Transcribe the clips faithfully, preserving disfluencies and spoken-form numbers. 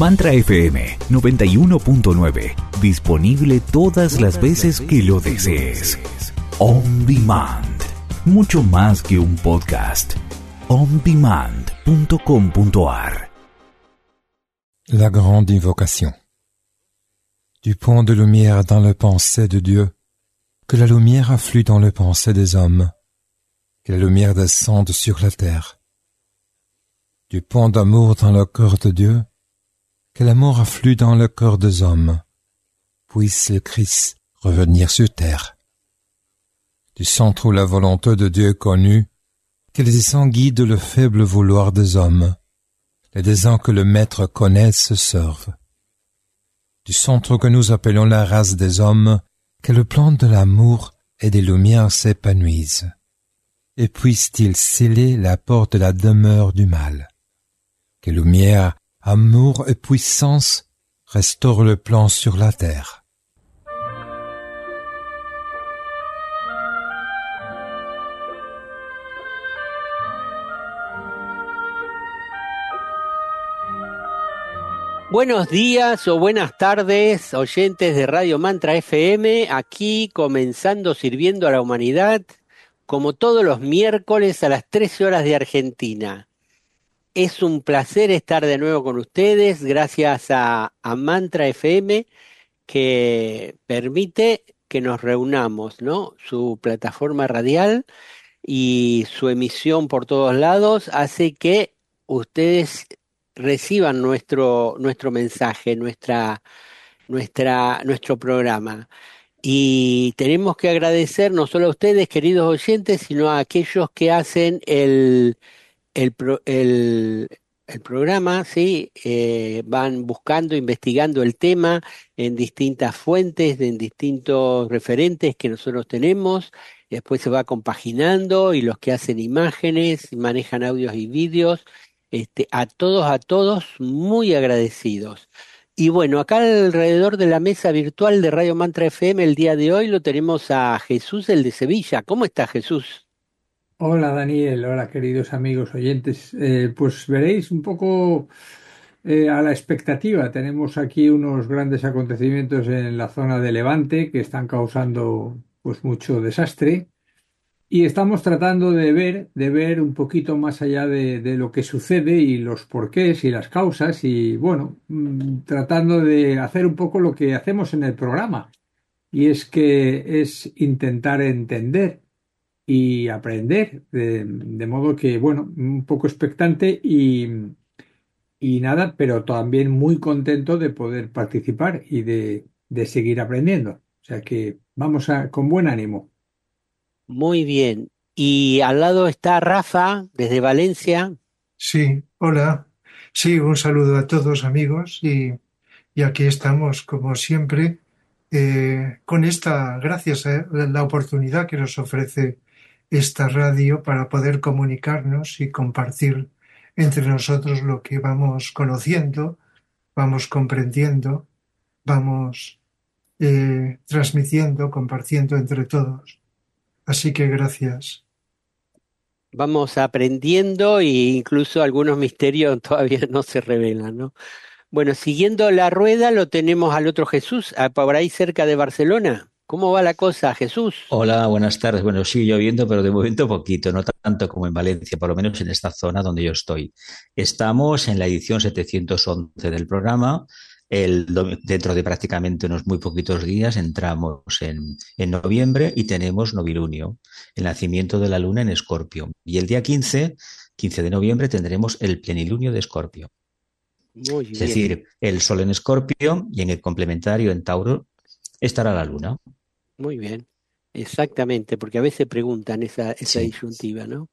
Mantra F M noventa y uno punto nueve. Disponible todas las veces que lo desees. On Demand. Mucho más que un podcast. on demand punto com punto a r. La grande invocation. Du point de lumière dans le pensée de Dieu, que la lumière afflue dans le pensée des hommes, que la lumière descende sur la terre. Du point d'amour dans le cœur de Dieu, que l'amour afflue dans le cœur des hommes, puisse le Christ revenir sur terre. Du centre où la volonté de Dieu est connue, que les desseins guident le faible vouloir des hommes, les desseins que le Maître connaît se servent. Du centre que nous appelons la race des hommes, que le plan de l'amour et des lumières s'épanouisse, et puisse-t-il sceller la porte de la demeure du mal. Que lumière, amour et puissance restaurent le plan sur la terre. Buenos días o buenas tardes, oyentes de Radio Mantra F M, aquí comenzando Sirviendo a la Humanidad, como todos los miércoles a las trece horas de Argentina. Es un placer estar de nuevo con ustedes, gracias a, a Mantra F M, que permite que nos reunamos, ¿no? Su plataforma radial y su emisión por todos lados hace que ustedes reciban nuestro, nuestro mensaje, nuestra, nuestra, nuestro programa. Y tenemos que agradecer no solo a ustedes, queridos oyentes, sino a aquellos que hacen el, el, pro- el, el programa, ¿sí? Eh, van buscando, investigando el tema en distintas fuentes, en distintos referentes que nosotros tenemos. Después se va compaginando y los que hacen imágenes, manejan audios y vídeos. Este, a todos, a todos, muy agradecidos. Y bueno, acá alrededor de la mesa virtual de Radio Mantra F M el día de hoy lo tenemos a Jesús, el de Sevilla. ¿Cómo está Jesús? Hola Daniel, hola queridos amigos oyentes. Eh, pues veréis un poco eh, a la expectativa. Tenemos aquí unos grandes acontecimientos en la zona de Levante que están causando pues mucho desastre y estamos tratando de ver, de ver un poquito más allá de, de lo que sucede y los porqués y las causas y bueno, mm, tratando de hacer un poco lo que hacemos en el programa y es que es intentar entender y aprender, de, de modo que, bueno, un poco expectante y, y nada, pero también muy contento de poder participar y de, de seguir aprendiendo. O sea que vamos a, con buen ánimo. Muy bien. Y al lado está Rafa, desde Valencia. Sí, hola. Sí, un saludo a todos amigos y, y aquí estamos como siempre eh, con esta, gracias a la oportunidad que nos ofrece esta radio para poder comunicarnos y compartir entre nosotros lo que vamos conociendo, vamos comprendiendo, vamos eh, transmitiendo, compartiendo entre todos. Así que gracias. Vamos aprendiendo e incluso algunos misterios todavía no se revelan, ¿no? Bueno, siguiendo la rueda lo tenemos al otro Jesús, ah, por ahí cerca de Barcelona. ¿Cómo va la cosa, Jesús? Hola, buenas tardes. Bueno, sigue lloviendo, pero de momento poquito, no tanto como en Valencia, por lo menos en esta zona donde yo estoy. Estamos en la edición setecientos once del programa. El, dom- dentro de prácticamente unos muy poquitos días entramos en, en noviembre y tenemos novilunio, el nacimiento de la luna en Escorpio. Y el día quince, quince de noviembre, tendremos el plenilunio de Escorpio. Muy Es bien, decir, el sol en Escorpio y en el complementario en Tauro estará la luna. muy bien. Exactamente, porque a veces preguntan esa, esa Sí. disyuntiva, ¿no?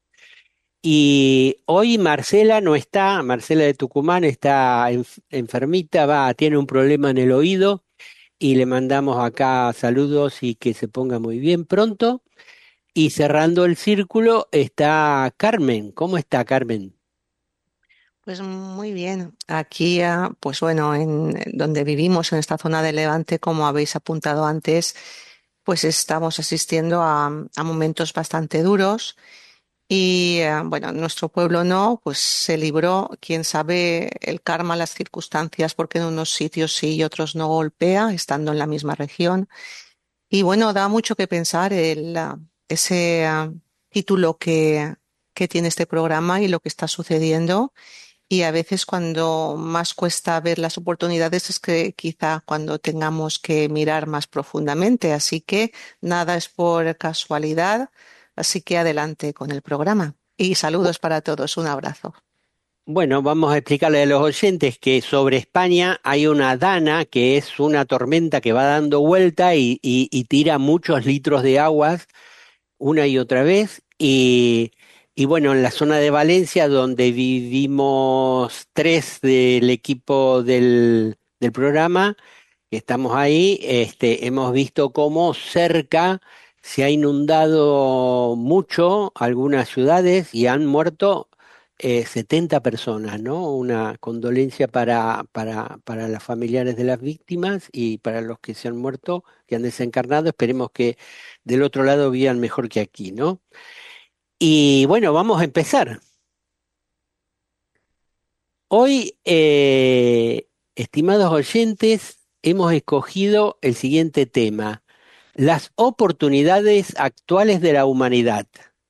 Y hoy Marcela no está, Marcela de Tucumán está enf- enfermita, va, tiene un problema en el oído y le mandamos acá saludos y que se ponga muy bien pronto. Y cerrando el círculo está Carmen. ¿Cómo está Carmen? Pues muy bien. Aquí, ah, pues bueno, en donde vivimos, en esta zona de Levante, como habéis apuntado antes, pues estamos asistiendo a, a momentos bastante duros Y eh, bueno, en nuestro pueblo no, pues se libró, quién sabe, el karma, las circunstancias, porque en unos sitios sí y otros no golpea, estando en la misma región. Y bueno, da mucho que pensar el, ah, ese ah, título que, que tiene este programa y lo que está sucediendo. Y a veces cuando más cuesta ver las oportunidades es que quizá cuando tengamos que mirar más profundamente. Así que nada es por casualidad. Así que adelante con el programa. Y Bu- saludos para todos. Un abrazo. Bueno, vamos a explicarle a los oyentes que sobre España hay una dana, que es una tormenta que va dando vuelta y, y- y tira muchos litros de aguas una y otra vez. Y, y bueno, en la zona de Valencia, donde vivimos tres del equipo del, del programa, que estamos ahí, este, hemos visto cómo cerca se ha inundado mucho algunas ciudades y han muerto eh, setenta personas, ¿no? Una condolencia para, para, para los familiares de las víctimas y para los que se han muerto, que han desencarnado. Esperemos que del otro lado vivan mejor que aquí, ¿no? Y bueno, vamos a empezar. Hoy, eh, estimados oyentes, hemos escogido el siguiente tema: las oportunidades actuales de la humanidad,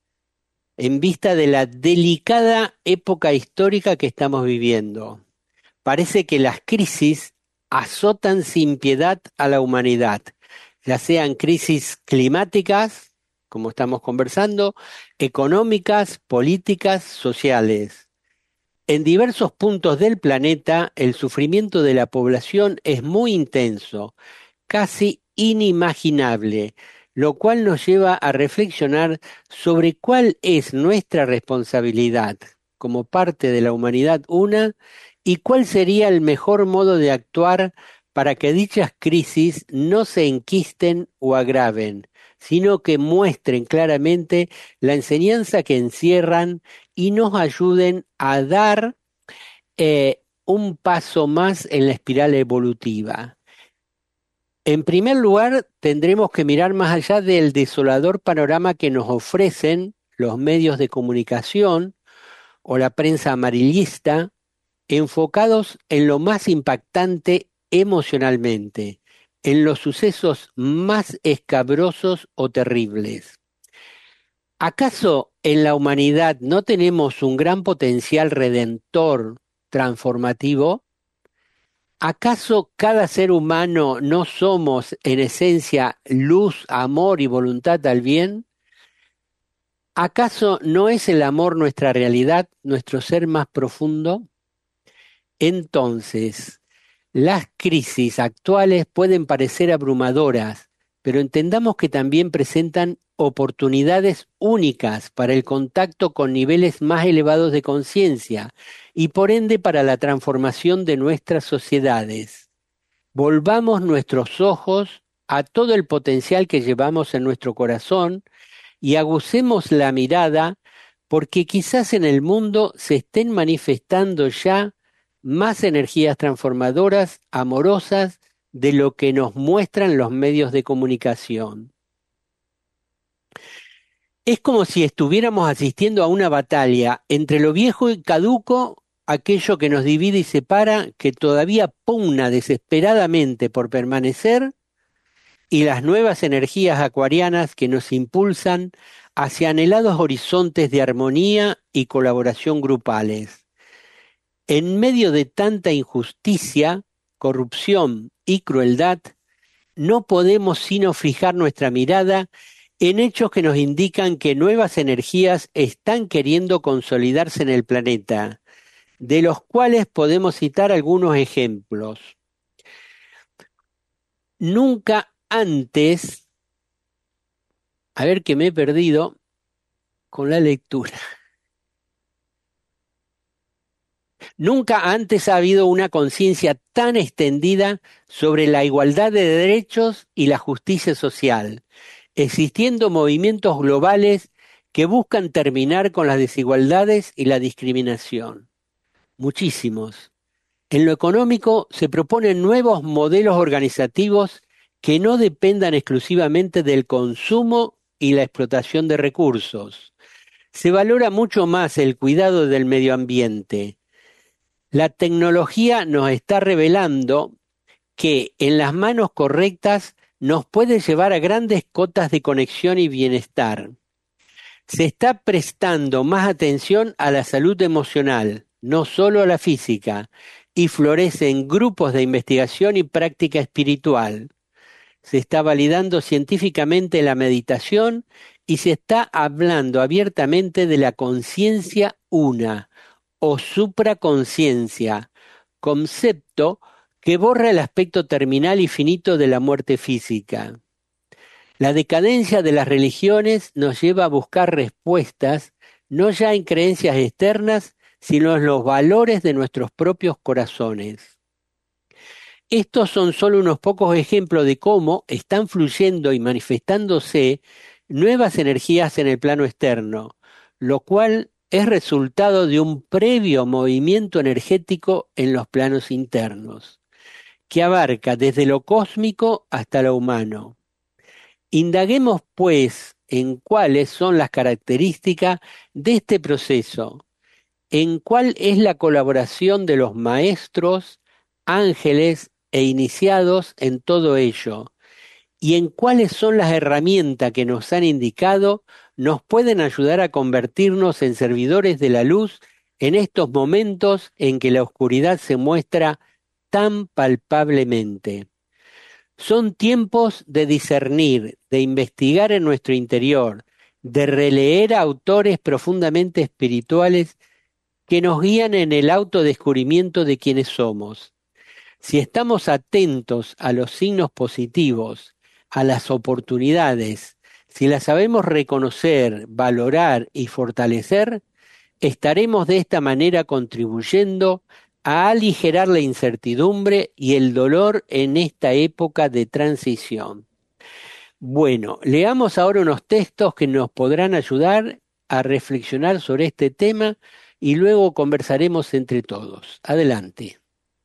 en vista de la delicada época histórica que estamos viviendo. Parece que las crisis azotan sin piedad a la humanidad, ya sean crisis climáticas, como estamos conversando, económicas, políticas, sociales. En diversos puntos del planeta, el sufrimiento de la población es muy intenso, casi inimaginable, lo cual nos lleva a reflexionar sobre cuál es nuestra responsabilidad como parte de la humanidad una y cuál sería el mejor modo de actuar para que dichas crisis no se enquisten o agraven, sino que muestren claramente la enseñanza que encierran y nos ayuden a dar eh, un paso más en la espiral evolutiva. En primer lugar, tendremos que mirar más allá del desolador panorama que nos ofrecen los medios de comunicación o la prensa amarillista, enfocados en lo más impactante emocionalmente, en los sucesos más escabrosos o terribles. ¿Acaso en la humanidad no tenemos un gran potencial redentor, transformativo? ¿Acaso cada ser humano no somos en esencia luz, amor y voluntad al bien? ¿Acaso no es el amor nuestra realidad, nuestro ser más profundo? Entonces, las crisis actuales pueden parecer abrumadoras, pero entendamos que también presentan oportunidades únicas para el contacto con niveles más elevados de conciencia y por ende para la transformación de nuestras sociedades. Volvamos nuestros ojos a todo el potencial que llevamos en nuestro corazón y agucemos la mirada, porque quizás en el mundo se estén manifestando ya más energías transformadoras, amorosas, de lo que nos muestran los medios de comunicación. Es como si estuviéramos asistiendo a una batalla entre lo viejo y caduco, aquello que nos divide y separa, que todavía pugna desesperadamente por permanecer, y las nuevas energías acuarianas que nos impulsan hacia anhelados horizontes de armonía y colaboración grupales. En medio de tanta injusticia, corrupción y crueldad, no podemos sino fijar nuestra mirada en hechos que nos indican que nuevas energías están queriendo consolidarse en el planeta, de los cuales podemos citar algunos ejemplos. Nunca antes, a ver que me he perdido con la lectura. Nunca antes ha habido una conciencia tan extendida sobre la igualdad de derechos y la justicia social, existiendo movimientos globales que buscan terminar con las desigualdades y la discriminación. Muchísimos. En lo económico se proponen nuevos modelos organizativos que no dependan exclusivamente del consumo y la explotación de recursos, Se valora mucho más el cuidado del medio ambiente. La tecnología nos está revelando que en las manos correctas nos puede llevar a grandes cotas de conexión y bienestar. Se está prestando más atención a la salud emocional, no solo a la física, y florecen grupos de investigación y práctica espiritual. Se está validando científicamente la meditación y se está hablando abiertamente de la conciencia una o supraconciencia, concepto que borra el aspecto terminal y finito de la muerte física. La decadencia de las religiones nos lleva a buscar respuestas no ya en creencias externas, sino en los valores de nuestros propios corazones. Estos son solo unos pocos ejemplos de cómo están fluyendo y manifestándose nuevas energías en el plano externo, lo cual es resultado de un previo movimiento energético en los planos internos, que abarca desde lo cósmico hasta lo humano. Indaguemos, pues, en cuáles son las características de este proceso, en cuál es la colaboración de los maestros, ángeles e iniciados en todo ello, y en cuáles son las herramientas que nos han indicado nos pueden ayudar a convertirnos en servidores de la luz en estos momentos en que la oscuridad se muestra tan palpablemente. Son tiempos de discernir, de investigar en nuestro interior, de releer a autores profundamente espirituales que nos guían en el autodescubrimiento de quienes somos. Si estamos atentos a los signos positivos, a las oportunidades, si las sabemos reconocer, valorar y fortalecer, estaremos de esta manera contribuyendo a aligerar la incertidumbre y el dolor en esta época de transición. Bueno, leamos ahora unos textos que nos podrán ayudar a reflexionar sobre este tema y luego conversaremos entre todos. Adelante.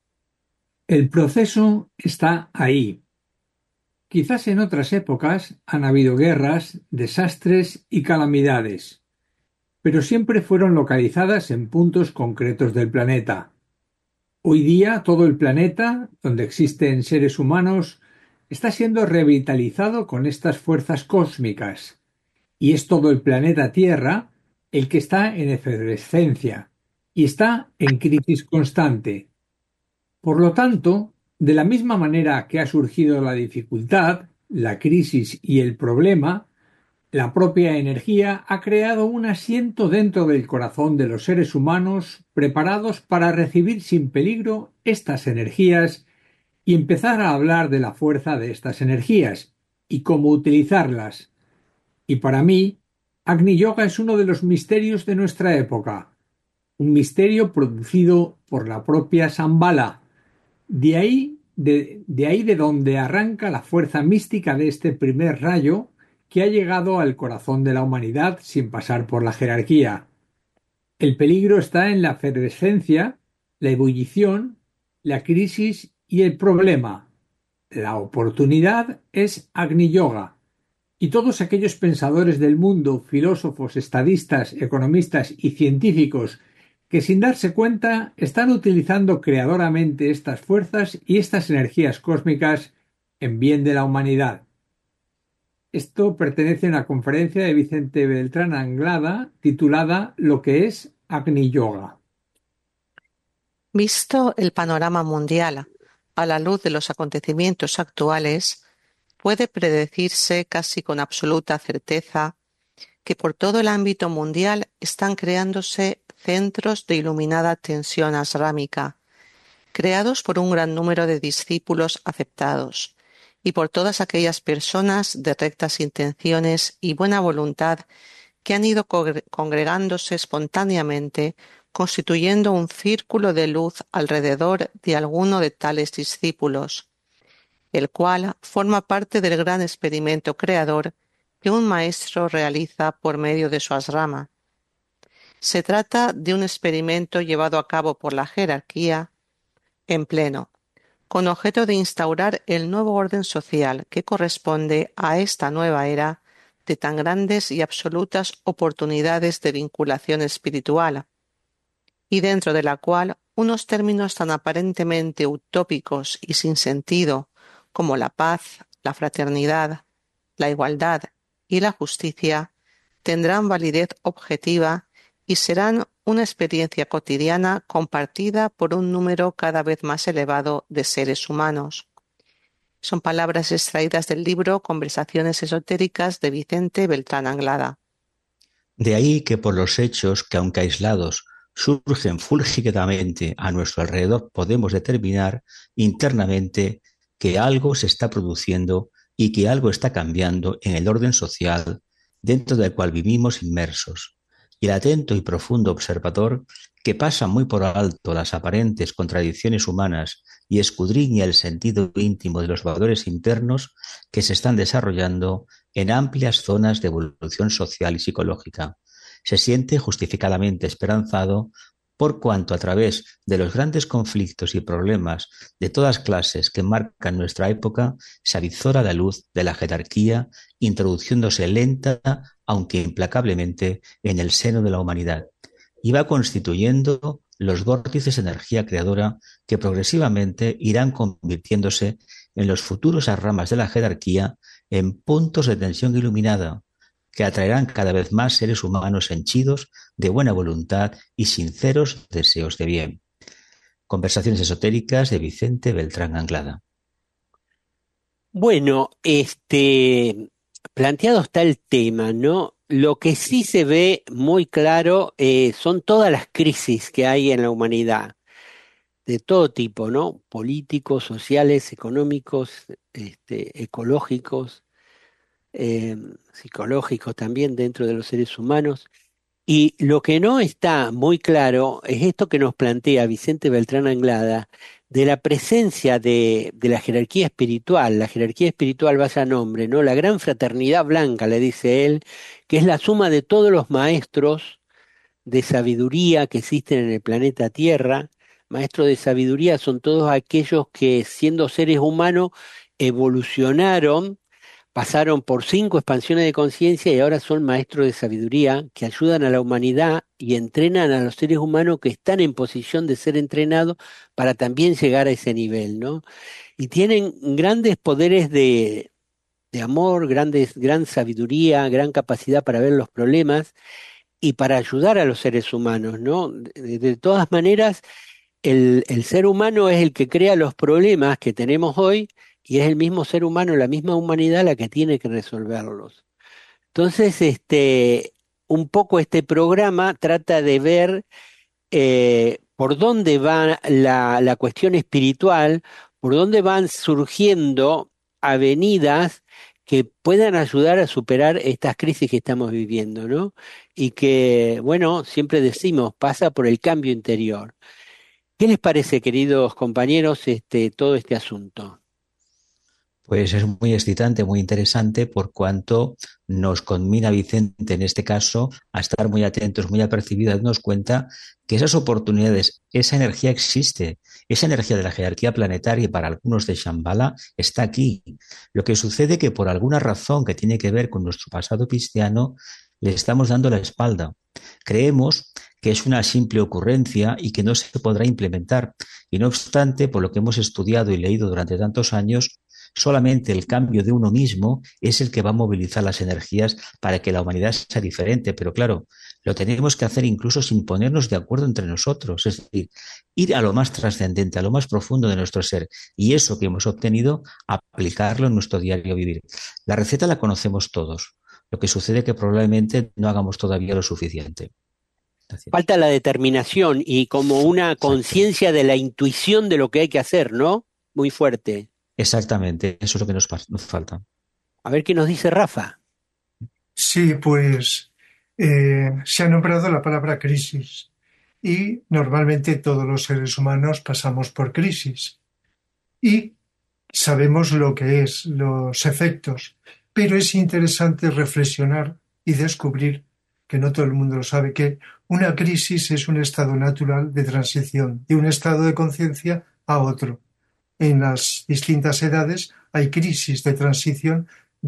El proceso está ahí. Quizás en otras épocas han habido guerras, desastres y calamidades, pero siempre fueron localizadas en puntos concretos del planeta. Hoy día todo el planeta, donde existen seres humanos, está siendo revitalizado con estas fuerzas cósmicas, y es todo el planeta Tierra el que está en efervescencia y está en crisis constante. Por lo tanto, de la misma manera que ha surgido la dificultad, la crisis y el problema, la propia energía ha creado un asiento dentro del corazón de los seres humanos preparados para recibir sin peligro estas energías y empezar a hablar de la fuerza de estas energías y cómo utilizarlas. Y para mí, Agni Yoga es uno de los misterios de nuestra época, un misterio producido por la propia Shambhala. De ahí de, de ahí de donde arranca la fuerza mística de este primer rayo que ha llegado al corazón de la humanidad sin pasar por la jerarquía. El peligro está en la efervescencia, la ebullición, la crisis y el problema. La oportunidad es Agni Yoga. Y todos aquellos pensadores del mundo, filósofos, estadistas, economistas y científicos que sin darse cuenta están utilizando creadoramente estas fuerzas y estas energías cósmicas en bien de la humanidad. Esto pertenece a una conferencia de Vicente Beltrán Anglada titulada Lo que es Agni Yoga. Visto el panorama mundial a la luz de los acontecimientos actuales, puede predecirse casi con absoluta certeza que por todo el ámbito mundial están creándose centros de iluminada tensión asrámica, creados por un gran número de discípulos aceptados y por todas aquellas personas de rectas intenciones y buena voluntad que han ido congregándose espontáneamente, constituyendo un círculo de luz alrededor de alguno de tales discípulos, el cual forma parte del gran experimento creador que un maestro realiza por medio de su asrama. Se trata de un experimento llevado a cabo por la jerarquía en pleno, con objeto de instaurar el nuevo orden social que corresponde a esta nueva era de tan grandes y absolutas oportunidades de vinculación espiritual, y dentro de la cual unos términos tan aparentemente utópicos y sin sentido como la paz, la fraternidad, la igualdad y la justicia tendrán validez objetiva y serán una experiencia cotidiana compartida por un número cada vez más elevado de seres humanos. Son palabras extraídas del libro Conversaciones esotéricas de Vicente Beltrán Anglada. De ahí que por los hechos que, aunque aislados, surgen fulgidamente a nuestro alrededor, podemos determinar internamente que algo se está produciendo y que algo está cambiando en el orden social dentro del cual vivimos inmersos. Y el atento y profundo observador, que pasa muy por alto las aparentes contradicciones humanas y escudriña el sentido íntimo de los valores internos que se están desarrollando en amplias zonas de evolución social y psicológica, se siente justificadamente esperanzado por cuanto a través de los grandes conflictos y problemas de todas clases que marcan nuestra época se avizora la luz de la jerarquía, introduciéndose lenta, aunque implacablemente, en el seno de la humanidad, y va constituyendo los vórtices de energía creadora que progresivamente irán convirtiéndose en los futuros ramas de la jerarquía en puntos de tensión iluminada, que atraerán cada vez más seres humanos henchidos de buena voluntad y sinceros deseos de bien. Conversaciones esotéricas de Vicente Beltrán Anglada. Bueno, este, planteado está el tema, ¿no? Lo que sí se ve muy claro eh, son todas las crisis que hay en la humanidad, de todo tipo, ¿no? Políticos, sociales, económicos, este, ecológicos, eh, psicológicos también dentro de los seres humanos. Y lo que no está muy claro es esto que nos plantea Vicente Beltrán Anglada, de la presencia de, de la jerarquía espiritual. La jerarquía espiritual vaya nombre, ¿no? La gran fraternidad blanca, le dice él, que es la suma de todos los maestros de sabiduría que existen en el planeta Tierra. Maestros de sabiduría son todos aquellos que, siendo seres humanos, evolucionaron, pasaron por cinco expansiones de conciencia y ahora son maestros de sabiduría que ayudan a la humanidad y entrenan a los seres humanos que están en posición de ser entrenados para también llegar a ese nivel, ¿no? Y tienen grandes poderes de, de amor, grandes, gran sabiduría, gran capacidad para ver los problemas y para ayudar a los seres humanos, ¿no? De, de todas maneras, el, el ser humano es el que crea los problemas que tenemos hoy y es el mismo ser humano, la misma humanidad la que tiene que resolverlos. Entonces, este, un poco este programa trata de ver eh, por dónde va la, la cuestión espiritual, por dónde van surgiendo avenidas que puedan ayudar a superar estas crisis que estamos viviendo, ¿no? Y que, bueno, siempre decimos, pasa por el cambio interior. ¿Qué les parece, queridos compañeros, este, todo este asunto? Pues es muy excitante, muy interesante, por cuanto nos conmina Vicente, en este caso, a estar muy atentos, muy apercibidos, a darnos cuenta que esas oportunidades, esa energía existe, esa energía de la jerarquía planetaria para algunos de Shambhala está aquí. Lo que sucede que por alguna razón que tiene que ver con nuestro pasado cristiano, le estamos dando la espalda. Creemos que es una simple ocurrencia y que no se podrá implementar. Y no obstante, por lo que hemos estudiado y leído durante tantos años, solamente el cambio de uno mismo es el que va a movilizar las energías para que la humanidad sea diferente. Pero claro, lo tenemos que hacer incluso sin ponernos de acuerdo entre nosotros. Es decir, ir a lo más trascendente, a lo más profundo de nuestro ser. Y eso que hemos obtenido, aplicarlo en nuestro diario vivir. La receta la conocemos todos. Lo que sucede es que probablemente no hagamos todavía lo suficiente. Gracias. Falta la determinación y como una conciencia de la intuición de lo que hay que hacer, ¿no? Muy fuerte. Exactamente, eso es lo que nos, nos falta. A ver qué nos dice Rafa. Sí, pues eh, se ha nombrado la palabra crisis y normalmente todos los seres humanos pasamos por crisis y sabemos lo que es, los efectos, pero es interesante reflexionar y descubrir, que no todo el mundo lo sabe, que una crisis es un estado natural de transición de un estado de conciencia a otro. En las distintas edades hay crisis de transición de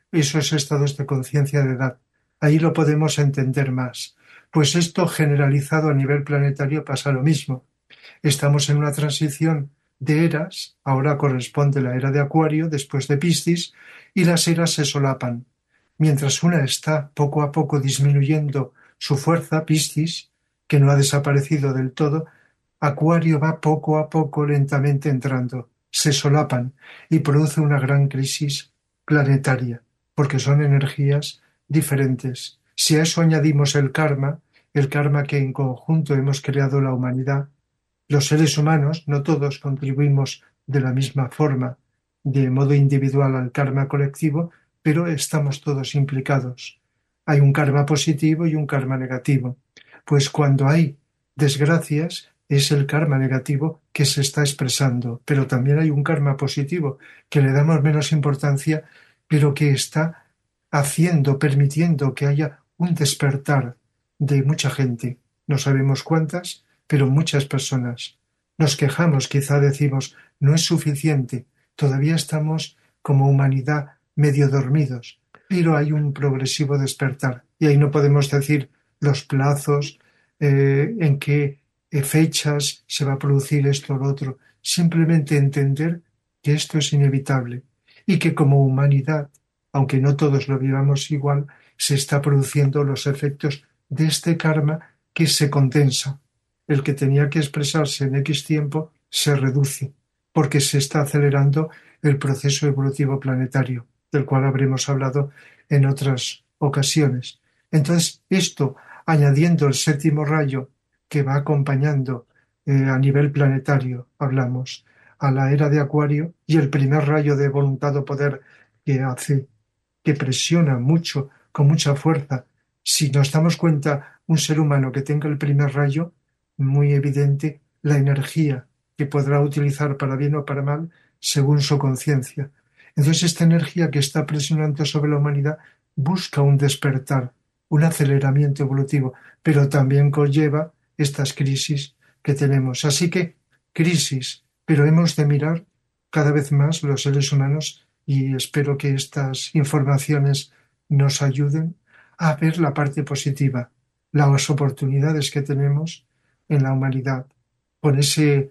esos estados de conciencia de edad. Ahí lo podemos entender más. Pues esto generalizado a nivel planetario pasa lo mismo. Estamos en una transición de eras, ahora corresponde la era de Acuario, después de Piscis, y las eras se solapan. Mientras una está poco a poco disminuyendo su fuerza, Piscis, que no ha desaparecido del todo, Acuario va poco a poco lentamente entrando, se solapan y produce una gran crisis planetaria, porque son energías diferentes. Si a eso añadimos el karma, el karma que en conjunto hemos creado la humanidad, los seres humanos, no todos contribuimos de la misma forma, de modo individual al karma colectivo, pero estamos todos implicados. Hay un karma positivo y un karma negativo. Pues cuando hay desgracias, es el karma negativo que se está expresando, pero también hay un karma positivo que le damos menos importancia, pero que está haciendo, permitiendo que haya un despertar de mucha gente. No sabemos cuántas, pero muchas personas. Nos quejamos, quizá decimos, no es suficiente, todavía estamos como humanidad medio dormidos, pero hay un progresivo despertar. Y ahí no podemos decir los plazos, eh, en qué fechas se va a producir esto o lo otro. Simplemente entender que esto es inevitable y que como humanidad, aunque no todos lo vivamos igual, se está produciendo los efectos de este karma que se condensa. El que tenía que expresarse en X tiempo se reduce, porque se está acelerando el proceso evolutivo planetario, del cual habremos hablado en otras ocasiones. Entonces, esto, añadiendo el séptimo rayo que va acompañando eh, a nivel planetario, hablamos, a la era de Acuario, y el primer rayo de voluntad o poder que hace, que presiona mucho, con mucha fuerza. Si nos damos cuenta, un ser humano que tenga el primer rayo, muy evidente la energía que podrá utilizar para bien o para mal según su conciencia. Entonces esta energía que está presionando sobre la humanidad busca un despertar, un aceleramiento evolutivo, pero también conlleva estas crisis que tenemos. Así que crisis, pero hemos de mirar cada vez más los seres humanos, y espero que estas informaciones nos ayuden a ver la parte positiva, las oportunidades que tenemos en la humanidad, con ese,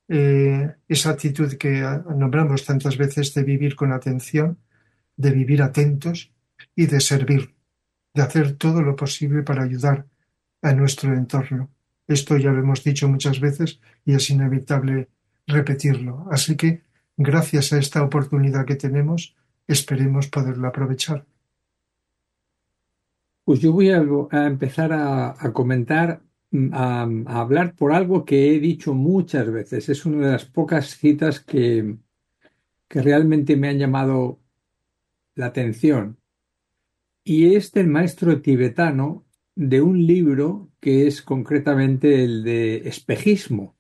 eh, esa actitud que nombramos tantas veces de vivir con atención, de vivir atentos y de servir, de hacer todo lo posible para ayudar a nuestro entorno. Esto ya lo hemos dicho muchas veces y es inevitable repetirlo. Así que, gracias a esta oportunidad que tenemos, esperemos poderla aprovechar. Pues yo voy a, a empezar a, a comentar, a, a hablar por algo que he dicho muchas veces. Es una de las pocas citas que, que realmente me han llamado la atención. Y es del maestro tibetano de un libro que es concretamente el de espejismo.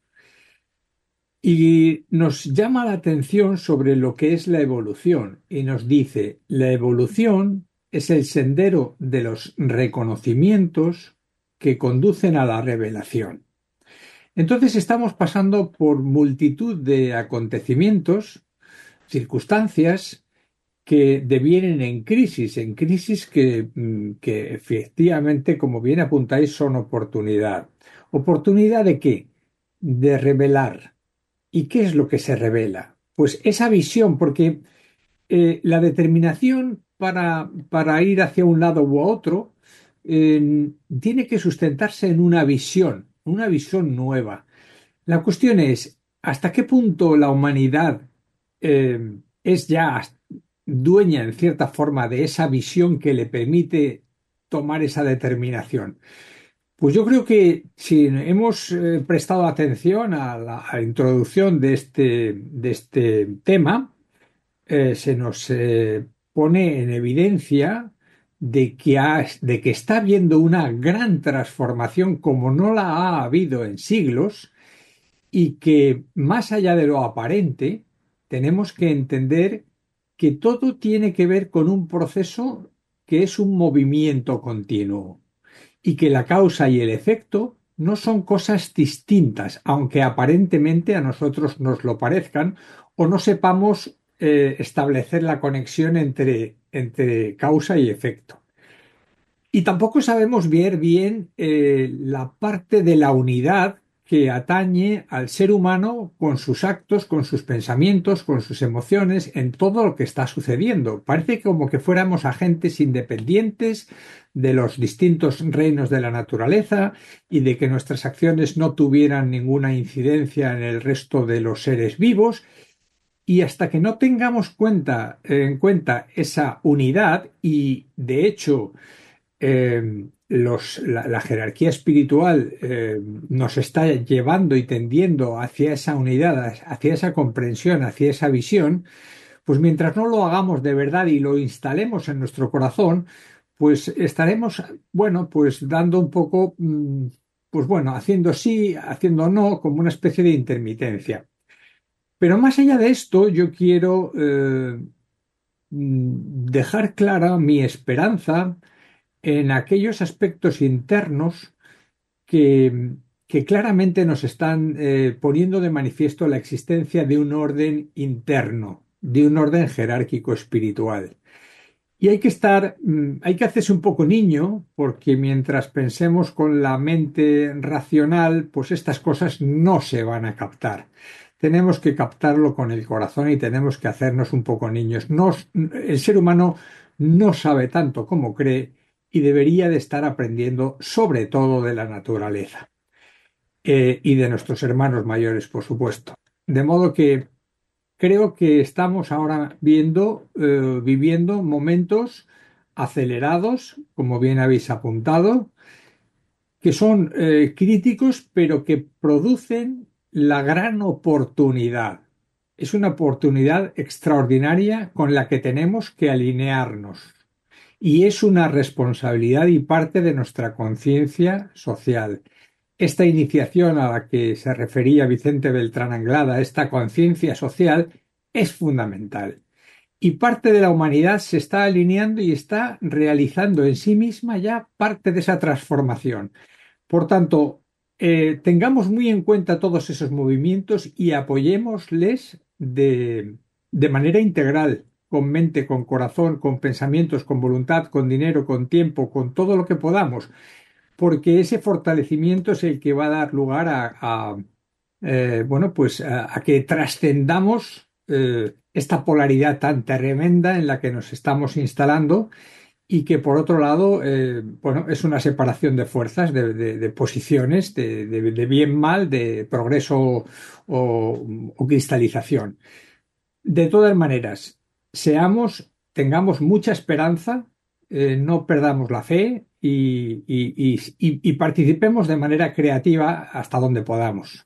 Y nos llama la atención sobre lo que es la evolución. Y nos dice, la evolución es el sendero de los reconocimientos que conducen a la revelación. Entonces estamos pasando por multitud de acontecimientos, circunstancias que devienen en crisis, en crisis que, que efectivamente, como bien apuntáis, son oportunidad. ¿Oportunidad de qué? De revelar. ¿Y qué es lo que se revela? Pues esa visión, porque eh, la determinación para, para ir hacia un lado u otro eh, tiene que sustentarse en una visión, una visión nueva. La cuestión es, ¿hasta qué punto la humanidad eh, es ya dueña, en cierta forma, de esa visión que le permite tomar esa determinación? Pues yo creo que si hemos eh, prestado atención a la, a la introducción de este, de este tema, eh, se nos eh, pone en evidencia de que, ha, de que está habiendo una gran transformación como no la ha habido en siglos, y que más allá de lo aparente, tenemos que entender que todo tiene que ver con un proceso que es un movimiento continuo. Y que la causa y el efecto no son cosas distintas, aunque aparentemente a nosotros nos lo parezcan o no sepamos eh, establecer la conexión entre entre causa y efecto. Y tampoco sabemos ver bien eh, la parte de la unidad que atañe al ser humano con sus actos, con sus pensamientos, con sus emociones, en todo lo que está sucediendo. Parece como que fuéramos agentes independientes de los distintos reinos de la naturaleza y de que nuestras acciones no tuvieran ninguna incidencia en el resto de los seres vivos. Y hasta que no tengamos cuenta, en cuenta esa unidad, y de hecho eh, los, la, la jerarquía espiritual eh, nos está llevando y tendiendo hacia esa unidad, hacia esa comprensión, hacia esa visión, pues mientras no lo hagamos de verdad y lo instalemos en nuestro corazón, pues estaremos, bueno, pues dando un poco, mm, pues bueno, haciendo sí, haciendo no, como una especie de intermitencia. Pero más allá de esto, yo quiero eh, mm, dejar clara mi esperanza en aquellos aspectos internos que, que claramente nos están eh, poniendo de manifiesto la existencia de un orden interno, de un orden jerárquico espiritual. Y hay que estar, mm, hay que hacerse un poco niño, porque mientras pensemos con la mente racional, pues estas cosas no se van a captar. Tenemos que captarlo con el corazón y tenemos que hacernos un poco niños. No, el ser humano no sabe tanto como cree y debería de estar aprendiendo sobre todo de la naturaleza eh, y de nuestros hermanos mayores, por supuesto. De modo que creo que estamos ahora viendo, eh, viviendo momentos acelerados, como bien habéis apuntado, que son eh, críticos, pero que producen la gran oportunidad. Es una oportunidad extraordinaria con la que tenemos que alinearnos. Y es una responsabilidad y parte de nuestra conciencia social. Esta iniciación a la que se refería Vicente Beltrán Anglada, esta conciencia social, es fundamental. Y parte de la humanidad se está alineando y está realizando en sí misma ya parte de esa transformación. Por tanto, eh, tengamos muy en cuenta todos esos movimientos y apoyémosles de, de manera integral, con mente, con corazón, con pensamientos, con voluntad, con dinero, con tiempo, con todo lo que podamos, porque ese fortalecimiento es el que va a dar lugar a, a, eh, bueno, pues a, a que trascendamos eh, esta polaridad tan tremenda en la que nos estamos instalando y que por otro lado, eh, bueno, es una separación de fuerzas, de, de- de posiciones, de, de- de bien-mal, de progreso o, o cristalización. De todas maneras, seamos, tengamos mucha esperanza, eh, no perdamos la fe y, y- y- y- y participemos de manera creativa hasta donde podamos.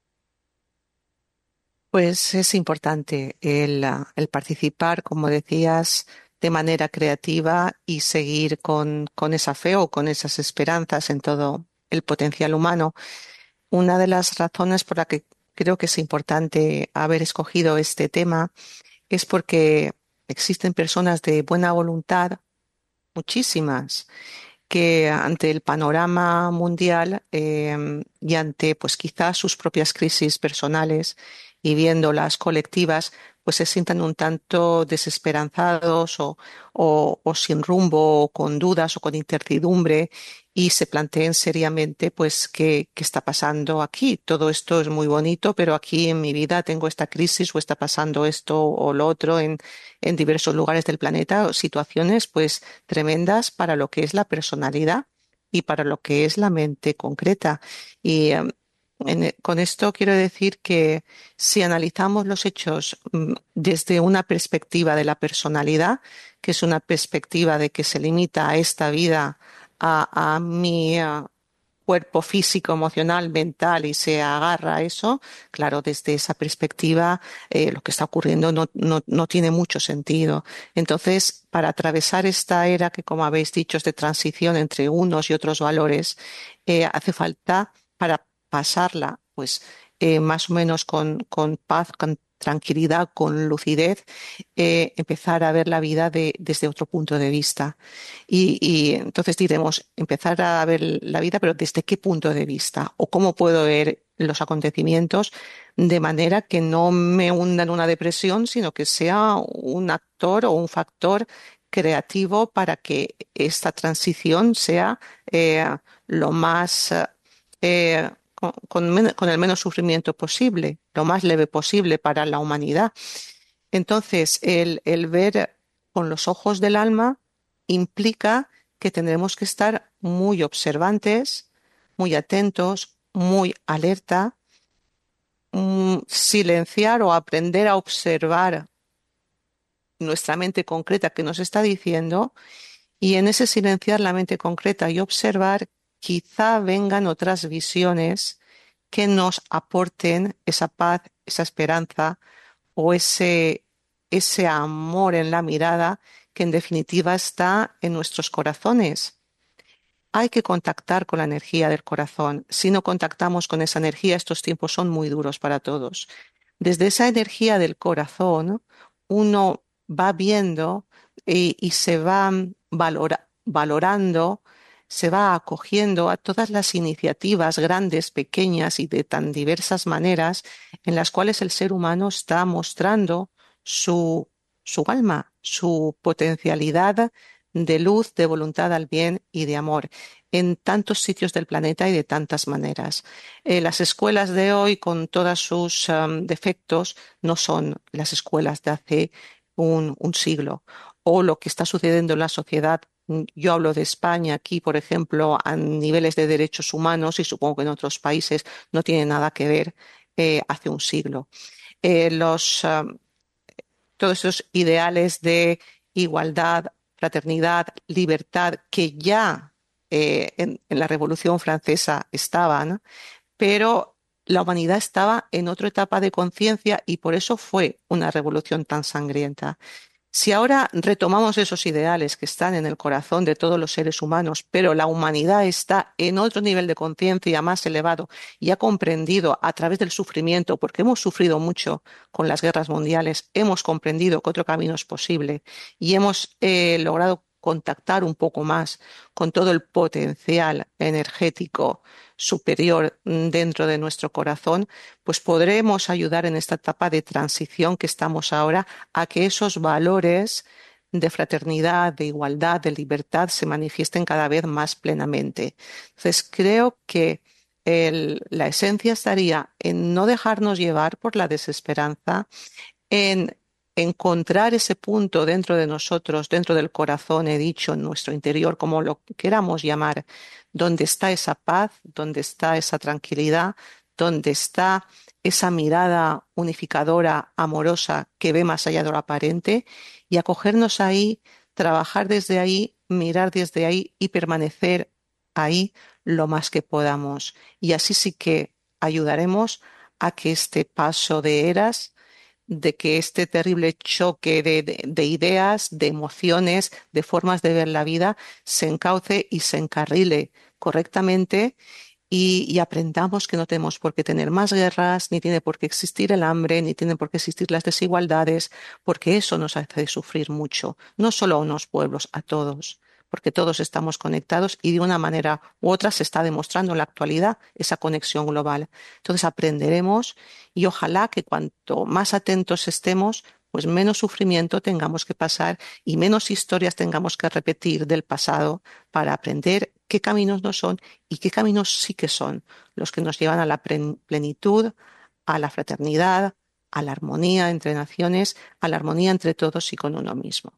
Pues es importante el, ah, el participar, como decías, de manera creativa y seguir con, con esa fe o con esas esperanzas en todo el potencial humano. Una de las razones por la que creo que es importante haber escogido este tema es porque existen personas de buena voluntad, muchísimas, que ante el panorama mundial em, y ante pues quizás sus propias crisis personales y viendo las colectivas, pues se sientan un tanto desesperanzados o, o, o sin rumbo o con dudas o con incertidumbre y se planteen seriamente pues qué, qué está pasando aquí. Todo esto es muy bonito, pero aquí en mi vida tengo esta crisis o está pasando esto o lo otro en, en diversos lugares del planeta, o situaciones pues tremendas para lo que es la personalidad y para lo que es la mente concreta. Y em, en e- con esto quiero decir que si analizamos los hechos mm, desde una perspectiva de la personalidad, que es una perspectiva de que se limita a esta vida, a, a mi ah, cuerpo físico, emocional, mental y se agarra a eso, claro, desde esa perspectiva eh, lo que está ocurriendo no, no, no tiene mucho sentido. Entonces, para atravesar esta era que, como habéis dicho, es de transición entre unos y otros valores, eh, hace falta para pasarla, pues eh, más o menos con, con paz, con tranquilidad, con lucidez, eh, empezar a ver la vida de- desde otro punto de vista. Y, y entonces diremos, empezar a ver la vida, pero ¿desde qué punto de vista? ¿O cómo puedo ver los acontecimientos de manera que no me hunda en una depresión, sino que sea un actor o un factor creativo para que esta transición sea eh, lo más, eh, con, con, men- con el menos sufrimiento posible, lo más leve posible para la humanidad. Entonces, el, el ver con los ojos del alma implica que tendremos que estar muy observantes, muy atentos, muy alerta, mm, silenciar o aprender a observar nuestra mente concreta que nos está diciendo, y en ese silenciar la mente concreta y observar, quizá vengan otras visiones que nos aporten esa paz, esa esperanza o ese, ese amor en la mirada que en definitiva está en nuestros corazones. Hay que contactar con la energía del corazón. Si no contactamos con esa energía, estos tiempos son muy duros para todos. Desde esa energía del corazón, uno va viendo y, y se va valora- valorando, se va acogiendo a todas las iniciativas grandes, pequeñas y de tan diversas maneras en las cuales el ser humano está mostrando su, su alma, su potencialidad de luz, de voluntad al bien y de amor en tantos sitios del planeta y de tantas maneras. Eh, las escuelas de hoy, con todos sus um, defectos, no son las escuelas de hace un, un siglo. O lo que está sucediendo en la sociedad. mm, Yo hablo de España, aquí, por ejemplo, a niveles de derechos humanos, y supongo que en otros países no tiene nada que ver eh, hace un siglo. Eh, los, um, todos esos ideales de igualdad, fraternidad, libertad, que ya eh, en, en la Revolución Francesa estaban, pero la humanidad estaba en otra etapa de conciencia y por eso fue una revolución tan sangrienta. Si ahora retomamos esos ideales que están en el corazón de todos los seres humanos, pero la humanidad está en otro nivel de conciencia más elevado y ha comprendido a través del sufrimiento, porque hemos sufrido mucho con las guerras mundiales, hemos comprendido que otro camino es posible y hemos eh, logrado contactar un poco más con todo el potencial energético superior mm, dentro de nuestro corazón, pues podremos ayudar en esta etapa de transición que estamos ahora a que esos valores de fraternidad, de igualdad, de libertad se manifiesten cada vez más plenamente. Entonces, creo que el- la esencia estaría en no dejarnos llevar por la desesperanza, en encontrar ese punto dentro de nosotros, dentro del corazón, he dicho, en nuestro interior, como lo queramos llamar, donde está esa paz, donde está esa tranquilidad, donde está esa mirada unificadora, amorosa, que ve más allá de lo aparente, y acogernos ahí, trabajar desde ahí, mirar desde ahí y permanecer ahí lo más que podamos. Y así sí que ayudaremos a que este paso de eras, de que este terrible choque de, de- de ideas, de emociones, de formas de ver la vida, se encauce y se encarrile correctamente, y, y aprendamos que no tenemos por qué tener más guerras, ni tiene por qué existir el hambre, ni tienen por qué existir las desigualdades, porque eso nos hace sufrir mucho, no solo a unos pueblos, a todos, porque todos estamos conectados y de una manera u otra se está demostrando en la actualidad esa conexión global. Entonces aprenderemos, y ojalá que cuanto más atentos estemos, pues menos sufrimiento tengamos que pasar y menos historias tengamos que repetir del pasado, para aprender qué caminos no son y qué caminos sí que son los que nos llevan a la plen- plenitud, a la fraternidad, a la armonía entre naciones, a la armonía entre todos y con uno mismo.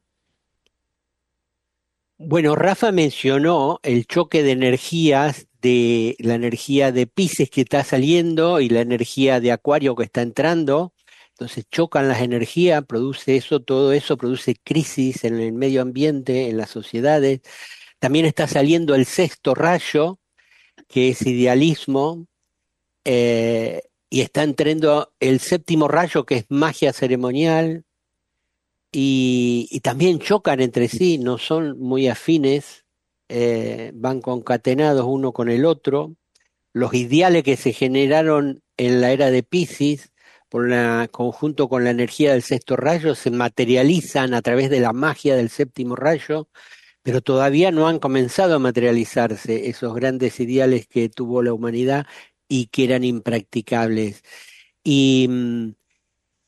Bueno, Rafa mencionó el choque de energías, de la energía de Piscis que está saliendo y la energía de Acuario que está entrando. Entonces chocan las energías, produce eso, todo eso produce crisis en el medio ambiente, en las sociedades. También está saliendo el sexto rayo, que es idealismo, eh, y está entrando el séptimo rayo, que es magia ceremonial, y, y también chocan entre sí, no son muy afines, eh, van concatenados uno con el otro. Los ideales que se generaron en la era de Piscis, por la, conjunto con la energía del sexto rayo, se materializan a través de la magia del séptimo rayo, pero todavía no han comenzado a materializarse esos grandes ideales que tuvo la humanidad y que eran impracticables. Y mm,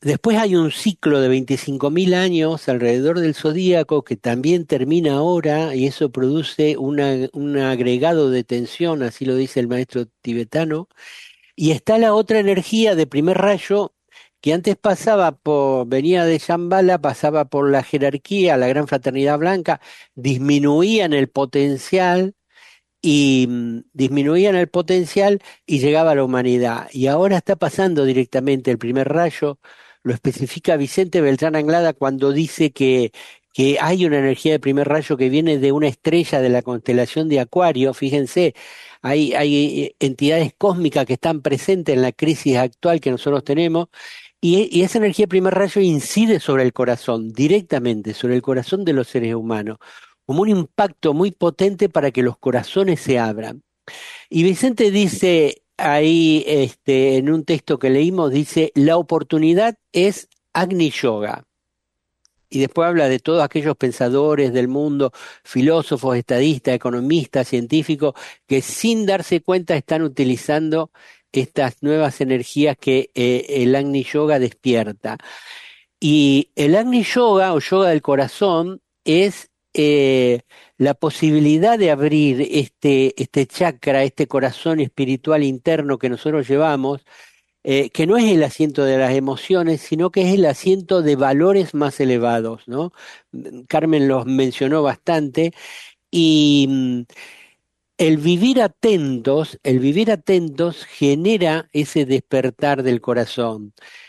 después hay un ciclo de veinticinco mil años alrededor del zodíaco que también termina ahora y eso produce una, un agregado de tensión, así lo dice el maestro tibetano. Y está la otra energía de primer rayo que antes pasaba por, venía de Shambhala, pasaba por la jerarquía, la gran fraternidad blanca, disminuían el potencial y mm, disminuían el potencial y llegaba a la humanidad. Y ahora está pasando directamente el primer rayo, lo especifica Vicente Beltrán Anglada cuando dice que, que hay una energía de primer rayo que viene de una estrella de la constelación de Acuario. Fíjense, hay, hay eh, entidades cósmicas que están presentes en la crisis actual que nosotros tenemos. Y, y esa energía de primer rayo incide sobre el corazón, directamente sobre el corazón de los seres humanos como un impacto muy potente para que los corazones se abran. Y Vicente dice ahí, este, en un texto que leímos, dice, la oportunidad es Agni Yoga. Y después habla de todos aquellos pensadores del mundo, filósofos, estadistas, economistas, científicos, que sin darse cuenta están utilizando estas nuevas energías que eh, el Agni Yoga despierta. Y el Agni Yoga o yoga del corazón es eh, la posibilidad de abrir este, este chakra, este corazón espiritual interno que nosotros llevamos, eh, que no es el asiento de las emociones, sino que es el asiento de valores más elevados, ¿no? Carmen los mencionó bastante, y mm, el vivir atentos, el vivir atentos genera ese despertar del corazón.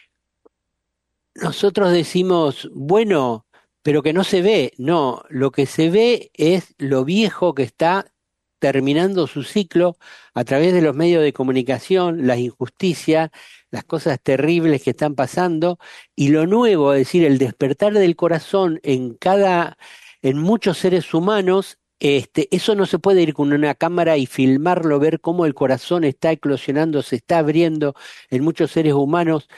Nosotros decimos, bueno, pero que no se ve. No, lo que se ve es lo viejo que está terminando su ciclo a través de los medios de comunicación, las injusticias, las cosas terribles que están pasando, y lo nuevo, es decir, el despertar del corazón en cada, en muchos seres humanos. Este, eso no se puede ir con una cámara y filmarlo, ver cómo el corazón está eclosionando, se está abriendo en muchos seres humanos.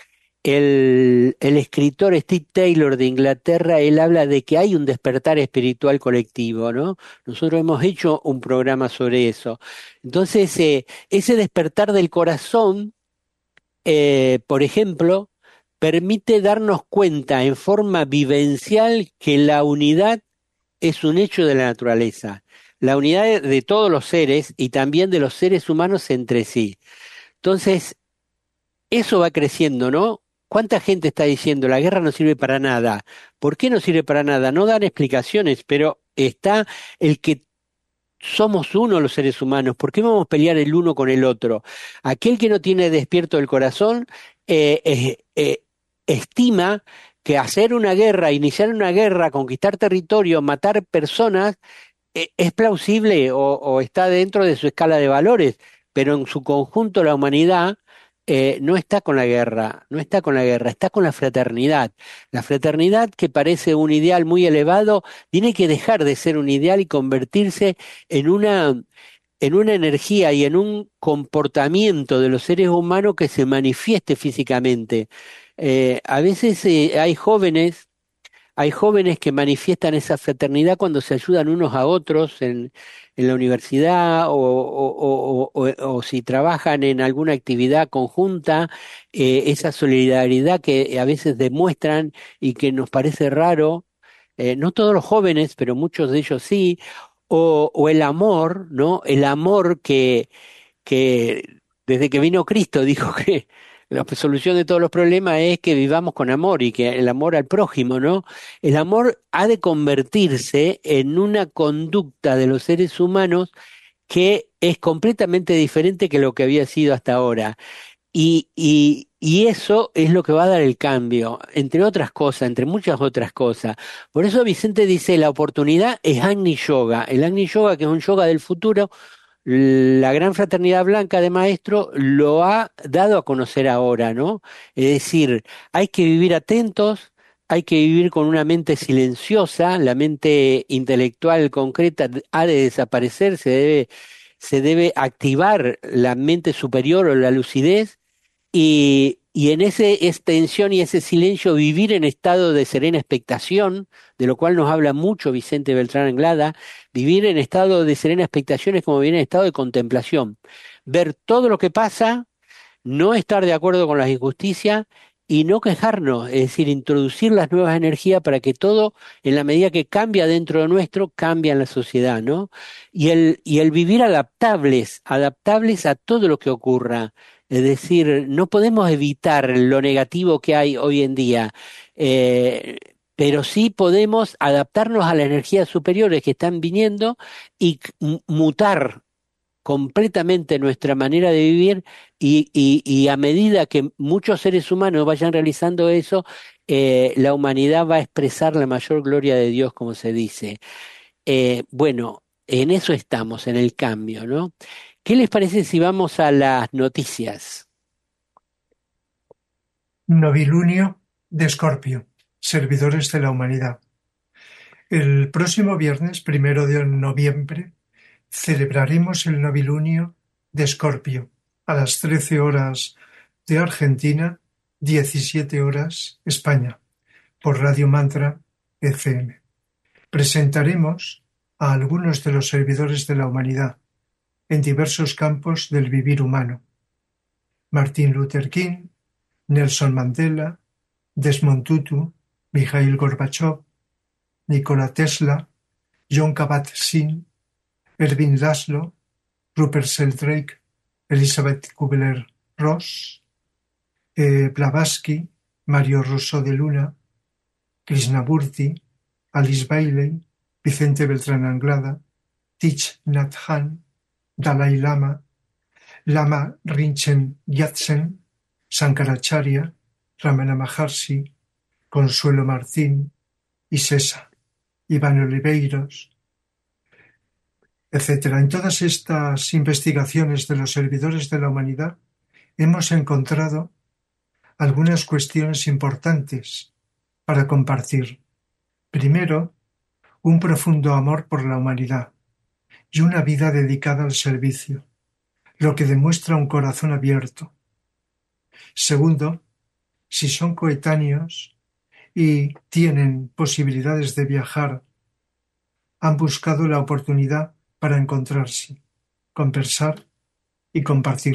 El, el escritor Steve Taylor de Inglaterra, él habla de que hay un despertar espiritual colectivo, ¿no? Nosotros hemos hecho un programa sobre eso. Entonces, eh, ese despertar del corazón, eh, por ejemplo, permite darnos cuenta en forma vivencial que la unidad es un hecho de la naturaleza, la unidad de, de todos los seres y también de los seres humanos entre sí. Entonces, eso va creciendo, ¿no? ¿Cuánta gente está diciendo la guerra no sirve para nada? ¿Por qué no sirve para nada? No dan explicaciones, pero está el que somos uno los seres humanos. ¿Por qué vamos a pelear el uno con el otro? Aquel que no tiene despierto el corazón eh, eh, eh, estima que hacer una guerra, iniciar una guerra, conquistar territorio, matar personas, eh, es plausible o, o está dentro de su escala de valores, pero en su conjunto la humanidad eh, no está con la guerra, no está con la guerra, está con la fraternidad. La fraternidad, que parece un ideal muy elevado, tiene que dejar de ser un ideal y convertirse en una, en una energía y en un comportamiento de los seres humanos que se manifieste físicamente. Eh, a veces eh, hay jóvenes hay jóvenes que manifiestan esa fraternidad cuando se ayudan unos a otros en, en la universidad o, o- o- o- o si trabajan en alguna actividad conjunta, eh, esa solidaridad que a veces demuestran y que nos parece raro, eh, no todos los jóvenes, pero muchos de ellos sí, o, o el amor, ¿no? El amor que, que desde que vino Cristo dijo que la solución de todos los problemas es que vivamos con amor y que el amor al prójimo, ¿no? El amor ha de convertirse en una conducta de los seres humanos que es completamente diferente que lo que había sido hasta ahora. Y, y, y eso es lo que va a dar el cambio, entre otras cosas, entre muchas otras cosas. Por eso Vicente dice, la oportunidad es Agni Yoga. El Agni Yoga, que es un yoga del futuro, la gran fraternidad blanca de maestro lo ha dado a conocer ahora, ¿no? Es decir, hay que vivir atentos, hay que vivir con una mente silenciosa, la mente intelectual concreta ha de desaparecer, se debe, se debe activar la mente superior o la lucidez y, y en esa extensión y ese silencio vivir en estado de serena expectación, de lo cual nos habla mucho Vicente Beltrán Anglada. Vivir en estado de serena expectación es como vivir en estado de contemplación, ver todo lo que pasa, no estar de acuerdo con las injusticias y no quejarnos, es decir, introducir las nuevas energías para que todo, en la medida que cambia dentro de nuestro, cambia en la sociedad, ¿no? Y el, y el vivir adaptables, adaptables a todo lo que ocurra. Es decir, no podemos evitar lo negativo que hay hoy en día, eh, pero sí podemos adaptarnos a las energías superiores que están viniendo y c- mutar completamente nuestra manera de vivir y, y- y a medida que muchos seres humanos vayan realizando eso, eh, la humanidad va a expresar la mayor gloria de Dios, como se dice. Eh, bueno, en eso estamos, en el cambio, ¿no? ¿Qué les parece si vamos a las noticias? Novilunio de Escorpio, servidores de la humanidad. El próximo viernes, primero de noviembre, celebraremos el novilunio de Escorpio a las trece horas de Argentina, diecisiete horas España, por Radio Mantra F M. Presentaremos a algunos de los servidores de la humanidad en diversos campos del vivir humano: Martin Luther King, Nelson Mandela, Desmond Tutu, Mikhail Gorbachev, Nikola Tesla, John Kabat-Zinn, Erwin Laszlo, Rupert Sheldrake, Elizabeth Kubler-Ross, eh, Blavatsky, Mario Rosso de Luna, Krishnamurti, Alice Bailey, Vicente Beltrán Anglada, Thich Nhat Hanh, Dalai Lama, Lama Rinchen Gyatsen, Sankaracharya, Ramana Maharshi, Consuelo Martín, Isesa, Iván Oliveiros, etcétera. En todas estas investigaciones de los servidores de la humanidad hemos encontrado algunas cuestiones importantes para compartir. Primero, un profundo amor por la humanidad y una vida dedicada al servicio, lo que demuestra un corazón abierto. Segundo, si son coetáneos y tienen posibilidades de viajar, han buscado la oportunidad para encontrarse, conversar y compartir.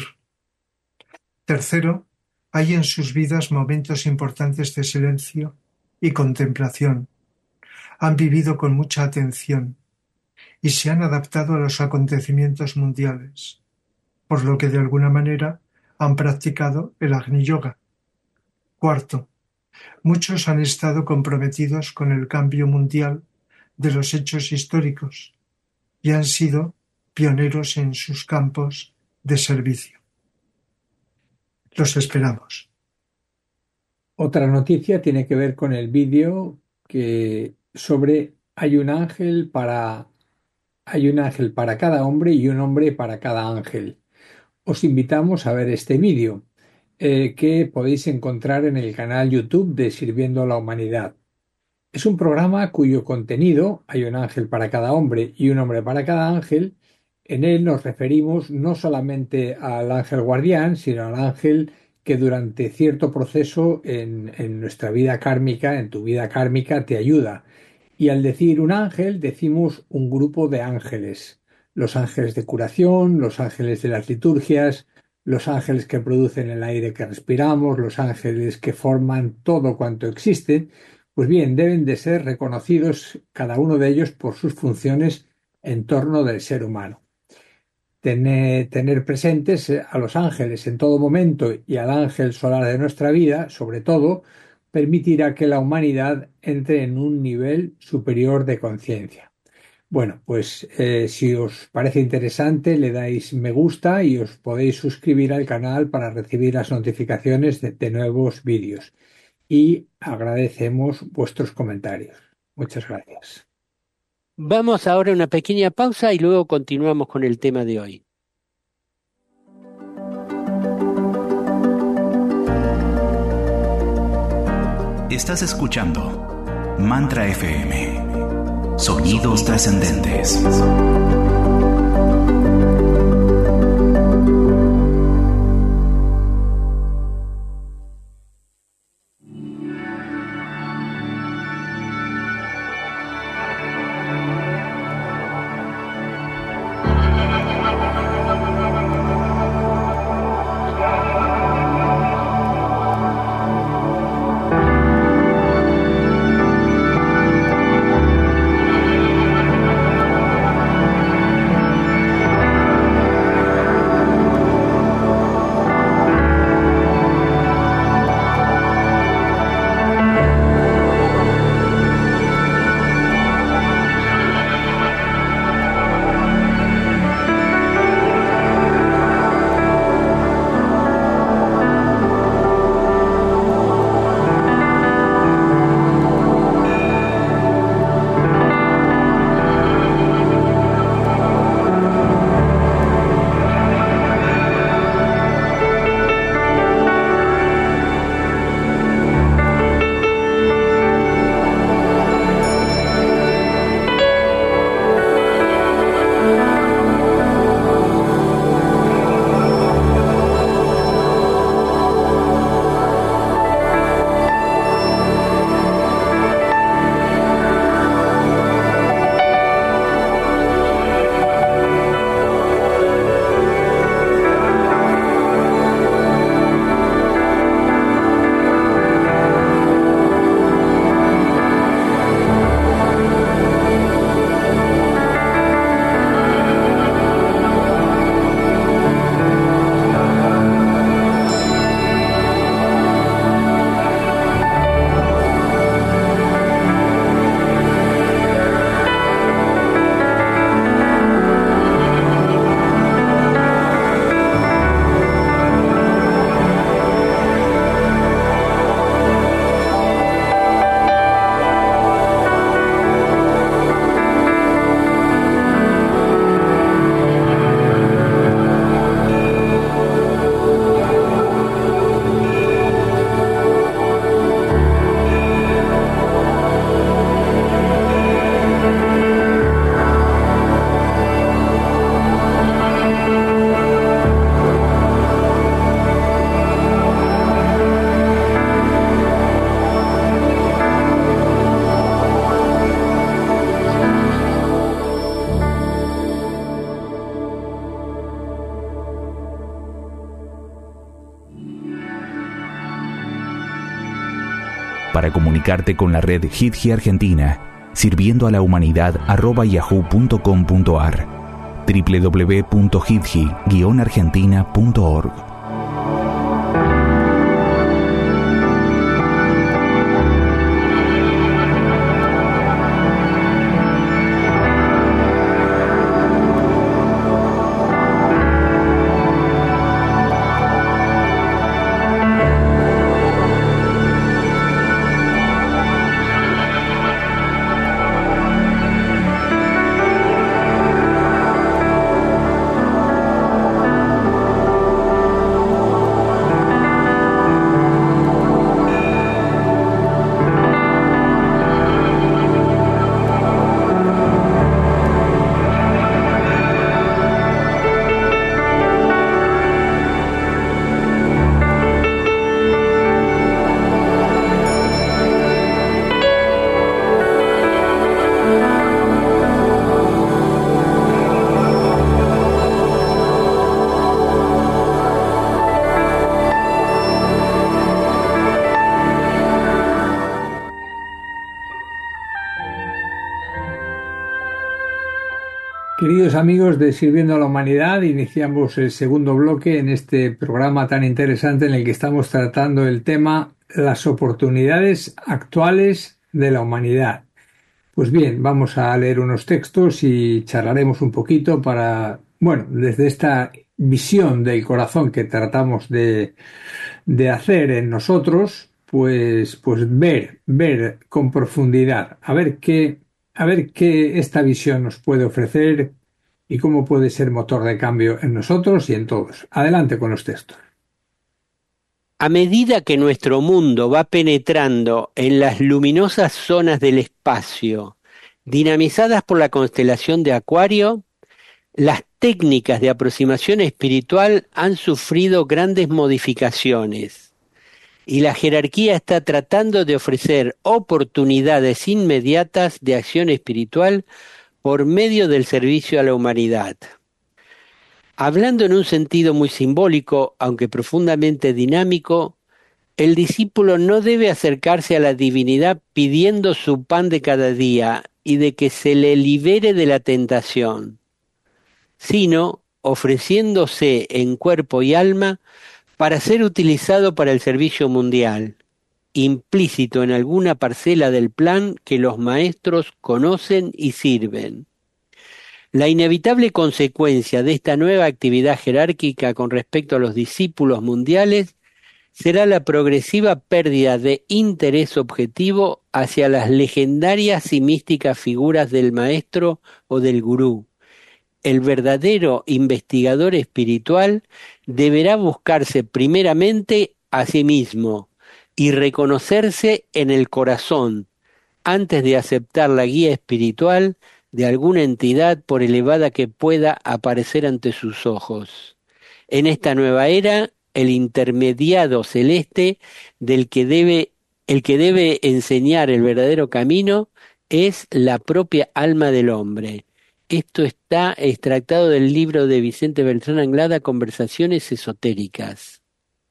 Tercero, hay en sus vidas momentos importantes de silencio y contemplación. Han vivido con mucha atención y se han adaptado a los acontecimientos mundiales, por lo que de alguna manera han practicado el Agni Yoga. Cuarto, muchos han estado comprometidos con el cambio mundial de los hechos históricos y han sido pioneros en sus campos de servicio. Los esperamos. Otra noticia tiene que ver con el vídeo que sobre hay un ángel para hay un ángel para cada hombre y un hombre para cada ángel. Os invitamos a ver este vídeo eh, que podéis encontrar en el canal YouTube de Sirviendo a la Humanidad. Es un programa cuyo contenido, hay un ángel para cada hombre y un hombre para cada ángel. En él nos referimos no solamente al ángel guardián, sino al ángel que durante cierto proceso en, en nuestra vida kármica, en tu vida kármica, te ayuda. Y al decir un ángel, decimos un grupo de ángeles. Los ángeles de curación, los ángeles de las liturgias, los ángeles que producen el aire que respiramos, los ángeles que forman todo cuanto existe. Pues bien, deben de ser reconocidos cada uno de ellos por sus funciones en torno del ser humano. Tener, tener presentes a los ángeles en todo momento y al ángel solar de nuestra vida, sobre todo, permitirá que la humanidad entre en un nivel superior de conciencia. Bueno, pues eh, si os parece interesante, le dais me gusta y os podéis suscribir al canal para recibir las notificaciones de, de nuevos vídeos. Y agradecemos vuestros comentarios. Muchas gracias. Vamos ahora a una pequeña pausa y luego continuamos con el tema de hoy. Estás escuchando Mantra F M. Sonidos trascendentes. para comunicarte con la red Hitji Argentina, sirviendo a la humanidad arroba yahoo punto com punto ar, doble u doble u doble u punto hitji guion argentina punto org. Queridos amigos de Sirviendo a la Humanidad, iniciamos el segundo bloque en este programa tan interesante en el que estamos tratando el tema las oportunidades actuales de la humanidad. Pues bien, vamos a leer unos textos y charlaremos un poquito para, bueno, desde esta visión del corazón que tratamos de, de hacer en nosotros, pues, pues ver, ver con profundidad, a ver qué A ver qué esta visión nos puede ofrecer y cómo puede ser motor de cambio en nosotros y en todos. Adelante con los textos. A medida que nuestro mundo va penetrando en las luminosas zonas del espacio, dinamizadas por la constelación de Acuario, las técnicas de aproximación espiritual han sufrido grandes modificaciones. Y la jerarquía está tratando de ofrecer oportunidades inmediatas de acción espiritual por medio del servicio a la humanidad. Hablando en un sentido muy simbólico, aunque profundamente dinámico, el discípulo no debe acercarse a la divinidad pidiendo su pan de cada día y de que se le libere de la tentación, sino ofreciéndose en cuerpo y alma para ser utilizado para el servicio mundial, implícito en alguna parcela del plan que los maestros conocen y sirven. La inevitable consecuencia de esta nueva actividad jerárquica con respecto a los discípulos mundiales será la progresiva pérdida de interés objetivo hacia las legendarias y místicas figuras del maestro o del gurú. El verdadero investigador espiritual deberá buscarse primeramente a sí mismo y reconocerse en el corazón antes de aceptar la guía espiritual de alguna entidad por elevada que pueda aparecer ante sus ojos. En esta nueva era, el intermediado celeste del que debe, el que debe enseñar el verdadero camino es la propia alma del hombre. Esto está extractado del libro de Vicente Beltrán Anglada, Conversaciones Esotéricas.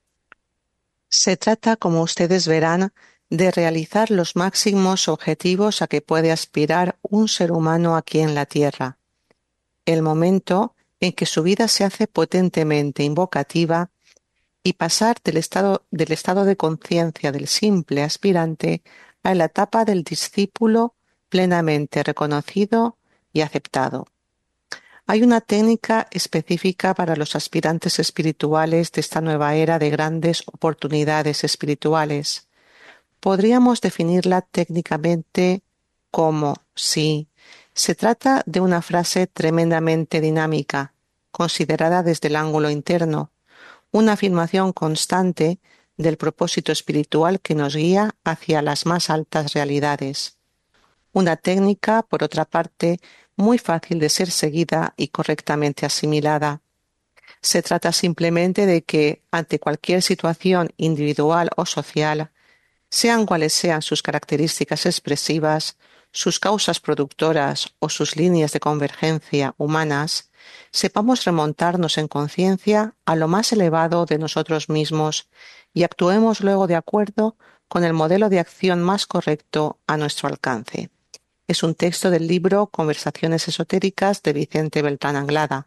Se trata, como ustedes verán, de realizar los máximos objetivos a que puede aspirar un ser humano aquí en la Tierra. El momento en que su vida se hace potentemente invocativa y pasar del estado, del estado de conciencia del simple aspirante a la etapa del discípulo plenamente reconocido y aceptado. Hay una técnica específica para los aspirantes espirituales de esta nueva era de grandes oportunidades espirituales. Podríamos definirla técnicamente como sí. Se trata de una frase tremendamente dinámica, considerada desde el ángulo interno, una afirmación constante del propósito espiritual que nos guía hacia las más altas realidades. Una técnica, por otra parte, muy fácil de ser seguida y correctamente asimilada. Se trata simplemente de que, ante cualquier situación individual o social, sean cuales sean sus características expresivas, sus causas productoras o sus líneas de convergencia humanas, sepamos remontarnos en conciencia a lo más elevado de nosotros mismos y actuemos luego de acuerdo con el modelo de acción más correcto a nuestro alcance. Es un texto del libro Conversaciones esotéricas de Vicente Beltrán Anglada.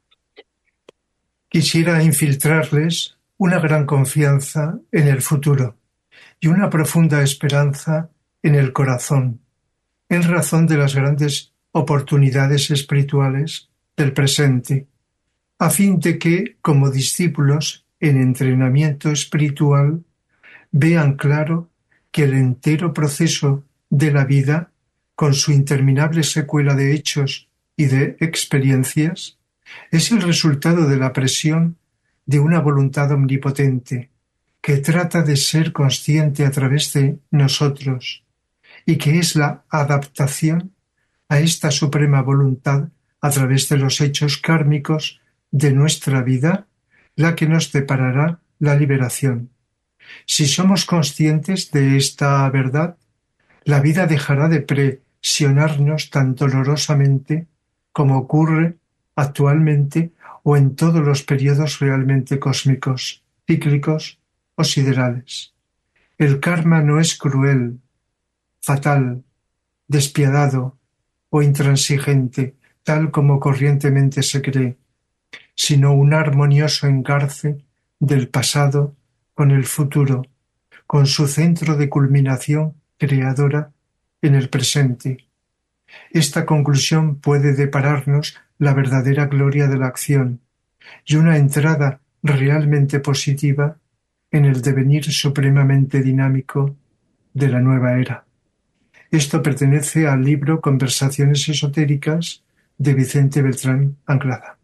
Quisiera infiltrarles una gran confianza en el futuro y una profunda esperanza en el corazón, en razón de las grandes oportunidades espirituales del presente, a fin de que, como discípulos en entrenamiento espiritual, vean claro que el entero proceso de la vida, con su interminable secuela de hechos y de experiencias, es el resultado de la presión de una voluntad omnipotente que trata de ser consciente a través de nosotros y que es la adaptación a esta suprema voluntad a través de los hechos kármicos de nuestra vida la que nos deparará la liberación. Si somos conscientes de esta verdad, la vida dejará de presionarnos tan dolorosamente como ocurre actualmente o en todos los periodos realmente cósmicos, cíclicos o siderales. El karma no es cruel, fatal, despiadado o intransigente, tal como corrientemente se cree, sino un armonioso engarce del pasado con el futuro, con su centro de culminación creadora en el presente. Esta conclusión puede depararnos la verdadera gloria de la acción y una entrada realmente positiva en el devenir supremamente dinámico de la nueva era. Esto pertenece al libro Conversaciones esotéricas de Vicente Beltrán Anglada.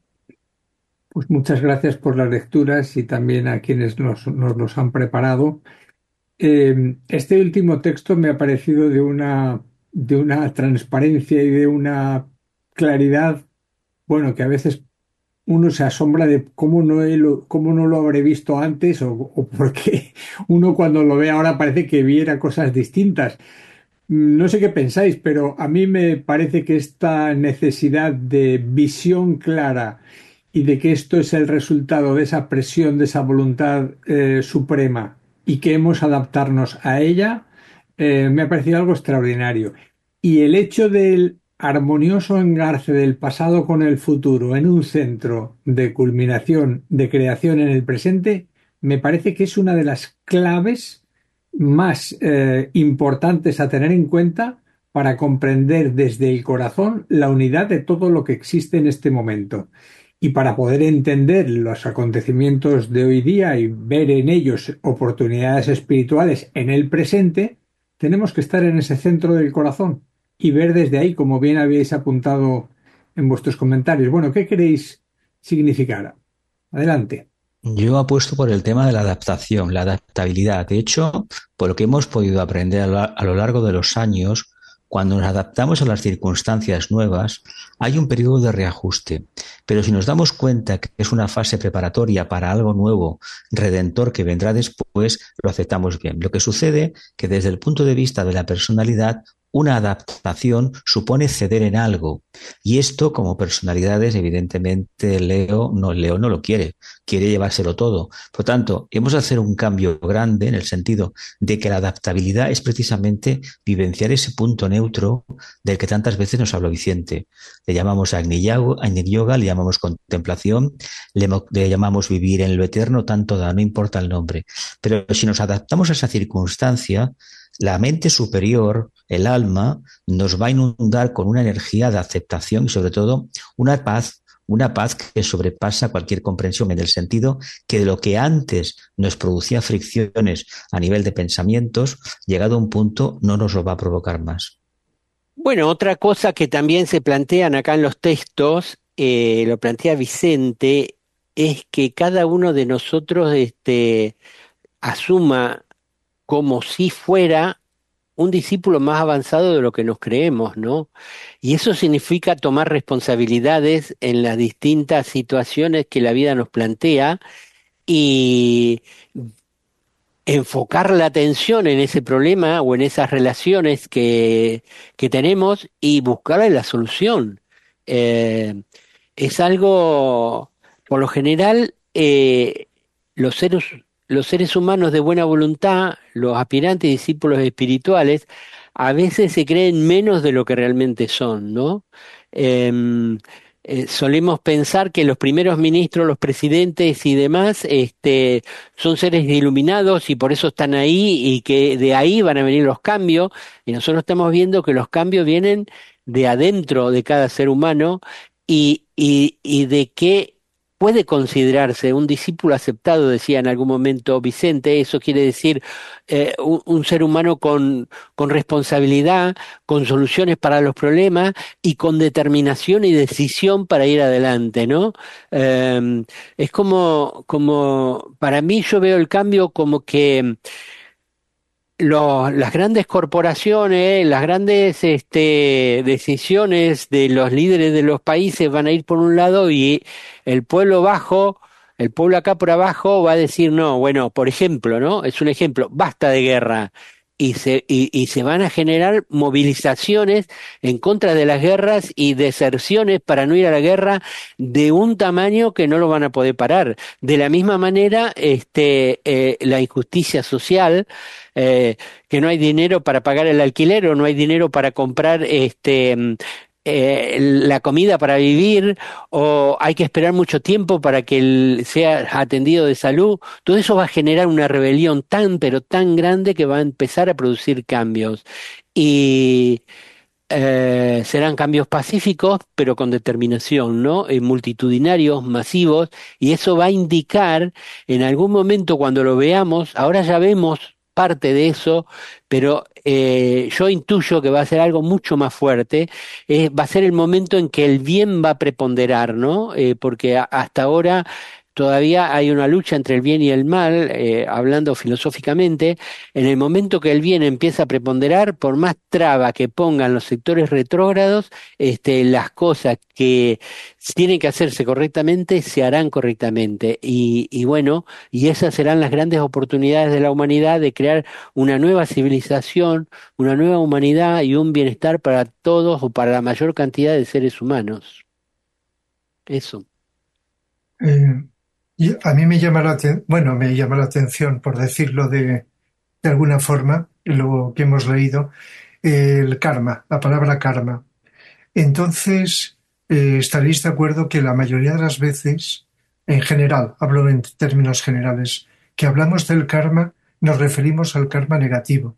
Pues muchas gracias por las lecturas y también a quienes nos, nos los han preparado. Eh, este último texto me ha parecido de una, de una transparencia y de una claridad, bueno, que a veces uno se asombra de cómo no, he lo, cómo no lo habré visto antes o, o porque uno cuando lo ve ahora parece que viera cosas distintas. No sé qué pensáis, pero a mí me parece que esta necesidad de visión clara y de que esto es el resultado de esa presión, de esa voluntad eh, suprema y que hemos adaptarnos a ella, eh, me ha parecido algo extraordinario. Y el hecho del armonioso engarce del pasado con el futuro en un centro de culminación, de creación en el presente, me parece que es una de las claves más eh, importantes a tener en cuenta para comprender desde el corazón la unidad de todo lo que existe en este momento. Y para poder entender los acontecimientos de hoy día y ver en ellos oportunidades espirituales en el presente, tenemos que estar en ese centro del corazón y ver desde ahí, como bien habéis apuntado en vuestros comentarios. Bueno, ¿qué queréis significar? Adelante. Yo apuesto por el tema de la adaptación, la adaptabilidad. De hecho, por lo que hemos podido aprender a lo largo de los años, cuando nos adaptamos a las circunstancias nuevas, hay un periodo de reajuste. Pero si nos damos cuenta que es una fase preparatoria para algo nuevo, redentor, que vendrá después, lo aceptamos bien. Lo que sucede que desde el punto de vista de la personalidad, una adaptación supone ceder en algo. Y esto, como personalidades, evidentemente Leo no, Leo no lo quiere. Quiere llevárselo todo. Por tanto, hemos de hacer un cambio grande en el sentido de que la adaptabilidad es precisamente vivenciar ese punto neutro del que tantas veces nos habló Vicente. Le llamamos Agni Yoga, le llamamos contemplación, le, le llamamos vivir en lo eterno, tanto da, no importa el nombre. Pero si nos adaptamos a esa circunstancia, la mente superior, el alma, nos va a inundar con una energía de aceptación y sobre todo una paz, una paz que sobrepasa cualquier comprensión, en el sentido que de lo que antes nos producía fricciones a nivel de pensamientos, llegado a un punto no nos lo va a provocar más. Bueno, otra cosa que también se plantean acá en los textos, eh, lo plantea Vicente, es que cada uno de nosotros este, asuma como si fuera un discípulo más avanzado de lo que nos creemos, ¿no? Y eso significa tomar responsabilidades en las distintas situaciones que la vida nos plantea y enfocar la atención en ese problema o en esas relaciones que, que tenemos y buscarle la solución. Eh, es algo, por lo general, eh, los seres los seres humanos de buena voluntad, los aspirantes y discípulos espirituales, a veces se creen menos de lo que realmente son, ¿no? Em, eh, solemos pensar que los primeros ministros, los presidentes y demás, este, son seres iluminados y por eso están ahí y que de ahí van a venir los cambios. Y nosotros estamos viendo que los cambios vienen de adentro de cada ser humano y, y, y de que puede considerarse un discípulo aceptado, decía en algún momento Vicente. Eso quiere decir eh, un, un ser humano con, con responsabilidad, con soluciones para los problemas y con determinación y decisión para ir adelante, ¿no? Eh, es como, como, para mí yo veo el cambio como que los- las grandes corporaciones, las grandes este, decisiones de los líderes de los países van a ir por un lado y el pueblo bajo, el pueblo acá por abajo va a decir no, bueno, por ejemplo, ¿no? Es un ejemplo, basta de guerra. Y se, y, y se van a generar movilizaciones en contra de las guerras y deserciones para no ir a la guerra de un tamaño que no lo van a poder parar. De la misma manera, este, eh, la injusticia social, eh, que no hay dinero para pagar el alquiler o no hay dinero para comprar este mm, eh, la comida para vivir o hay que esperar mucho tiempo para que él sea atendido de salud. Todo eso va a generar una rebelión tan pero tan grande que va a empezar a producir cambios y eh, serán cambios pacíficos pero con determinación, ¿no? Eh, multitudinarios, masivos, y eso va a indicar en algún momento cuando lo veamos. Ahora ya vemos parte de eso, pero eh, yo intuyo que va a ser algo mucho más fuerte. Eh, va a ser el momento en que el bien va a preponderar, ¿no? Eh, porque a- hasta ahora todavía hay una lucha entre el bien y el mal, eh, hablando filosóficamente. En el momento que el bien empieza a preponderar, por más traba que pongan los sectores retrógrados, este, las cosas que tienen que hacerse correctamente se harán correctamente. Y, y bueno, y esas serán las grandes oportunidades de la humanidad de crear una nueva civilización, una nueva humanidad y un bienestar para todos o para la mayor cantidad de seres humanos. Eso. Eh, y a mí me llama la atención, bueno, me llama la atención, por decirlo de, de alguna forma, lo que hemos leído, eh, el karma, la palabra karma. Entonces, eh, estaréis de acuerdo que la mayoría de las veces, en general, hablo en términos generales, que hablamos del karma, nos referimos al karma negativo.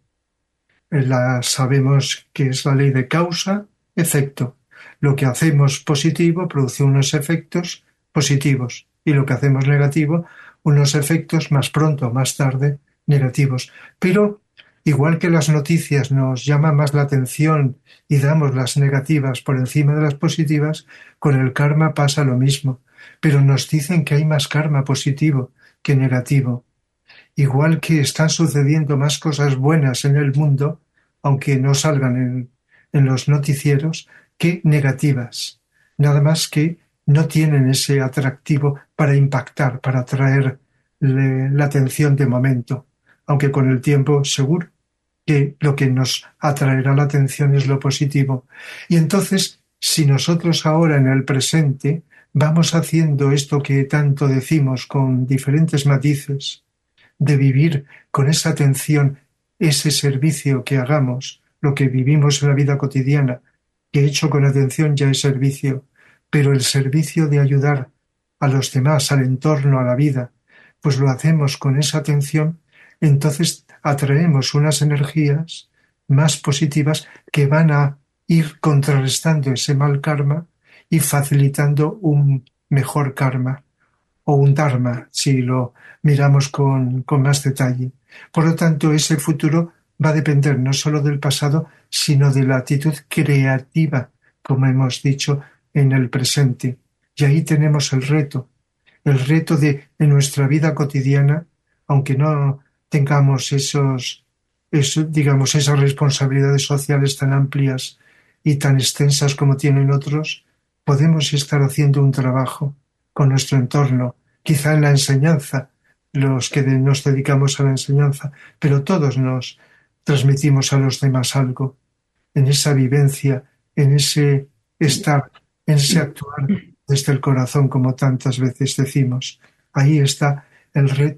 Eh, La, sabemos que es la ley de causa-efecto. Lo que hacemos positivo produce unos efectos positivos y lo que hacemos negativo, unos efectos más pronto o más tarde negativos. Pero igual que las noticias nos llaman más la atención y damos las negativas por encima de las positivas, con el karma pasa lo mismo. Pero nos dicen que hay más karma positivo que negativo. Igual que están sucediendo más cosas buenas en el mundo, aunque no salgan en, en los noticieros, que negativas. Nada más que no tienen ese atractivo para impactar, para atraer le- la atención de momento, aunque con el tiempo seguro que lo que nos atraerá la atención es lo positivo. Y entonces, si nosotros ahora en el presente vamos haciendo esto que tanto decimos con diferentes matices, de vivir con esa atención, ese servicio que hagamos, lo que vivimos en la vida cotidiana, que hecho con atención ya es servicio, pero el servicio de ayudar a los demás, al entorno, a la vida, pues lo hacemos con esa atención, entonces atraemos unas energías más positivas que van a ir contrarrestando ese mal karma y facilitando un mejor karma o un dharma, si lo miramos con, con más detalle. Por lo tanto, ese futuro va a depender no solo del pasado, sino de la actitud creativa, como hemos dicho, en el presente. Y ahí tenemos el reto, el reto de en nuestra vida cotidiana, aunque no tengamos esos, esos, digamos, esas responsabilidades sociales tan amplias y tan extensas como tienen otros, podemos estar haciendo un trabajo con nuestro entorno, quizá en la enseñanza, los que de- nos dedicamos a la enseñanza, pero todos nos transmitimos a los demás algo, en esa vivencia, en ese estar, en ese actuar desde el corazón, como tantas veces decimos. Ahí está el reto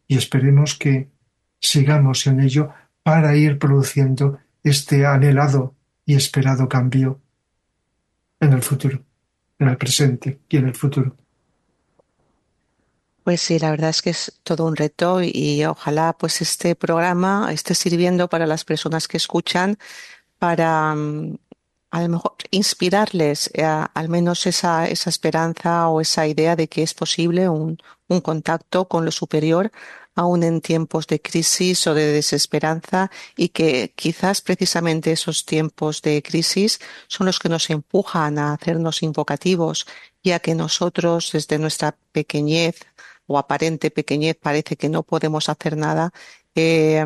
y esperemos que sigamos en ello para ir produciendo este anhelado y esperado cambio en el futuro, en el presente y en el futuro. Pues sí, la verdad es que es todo un reto y, y ojalá pues este programa esté sirviendo para las personas que escuchan para um, a lo mejor inspirarles a, al menos esa, esa esperanza o esa idea de que es posible un, un contacto con lo superior aún en tiempos de crisis o de desesperanza, y que quizás precisamente esos tiempos de crisis son los que nos empujan a hacernos invocativos, ya que nosotros desde nuestra pequeñez o aparente pequeñez parece que no podemos hacer nada. Eh,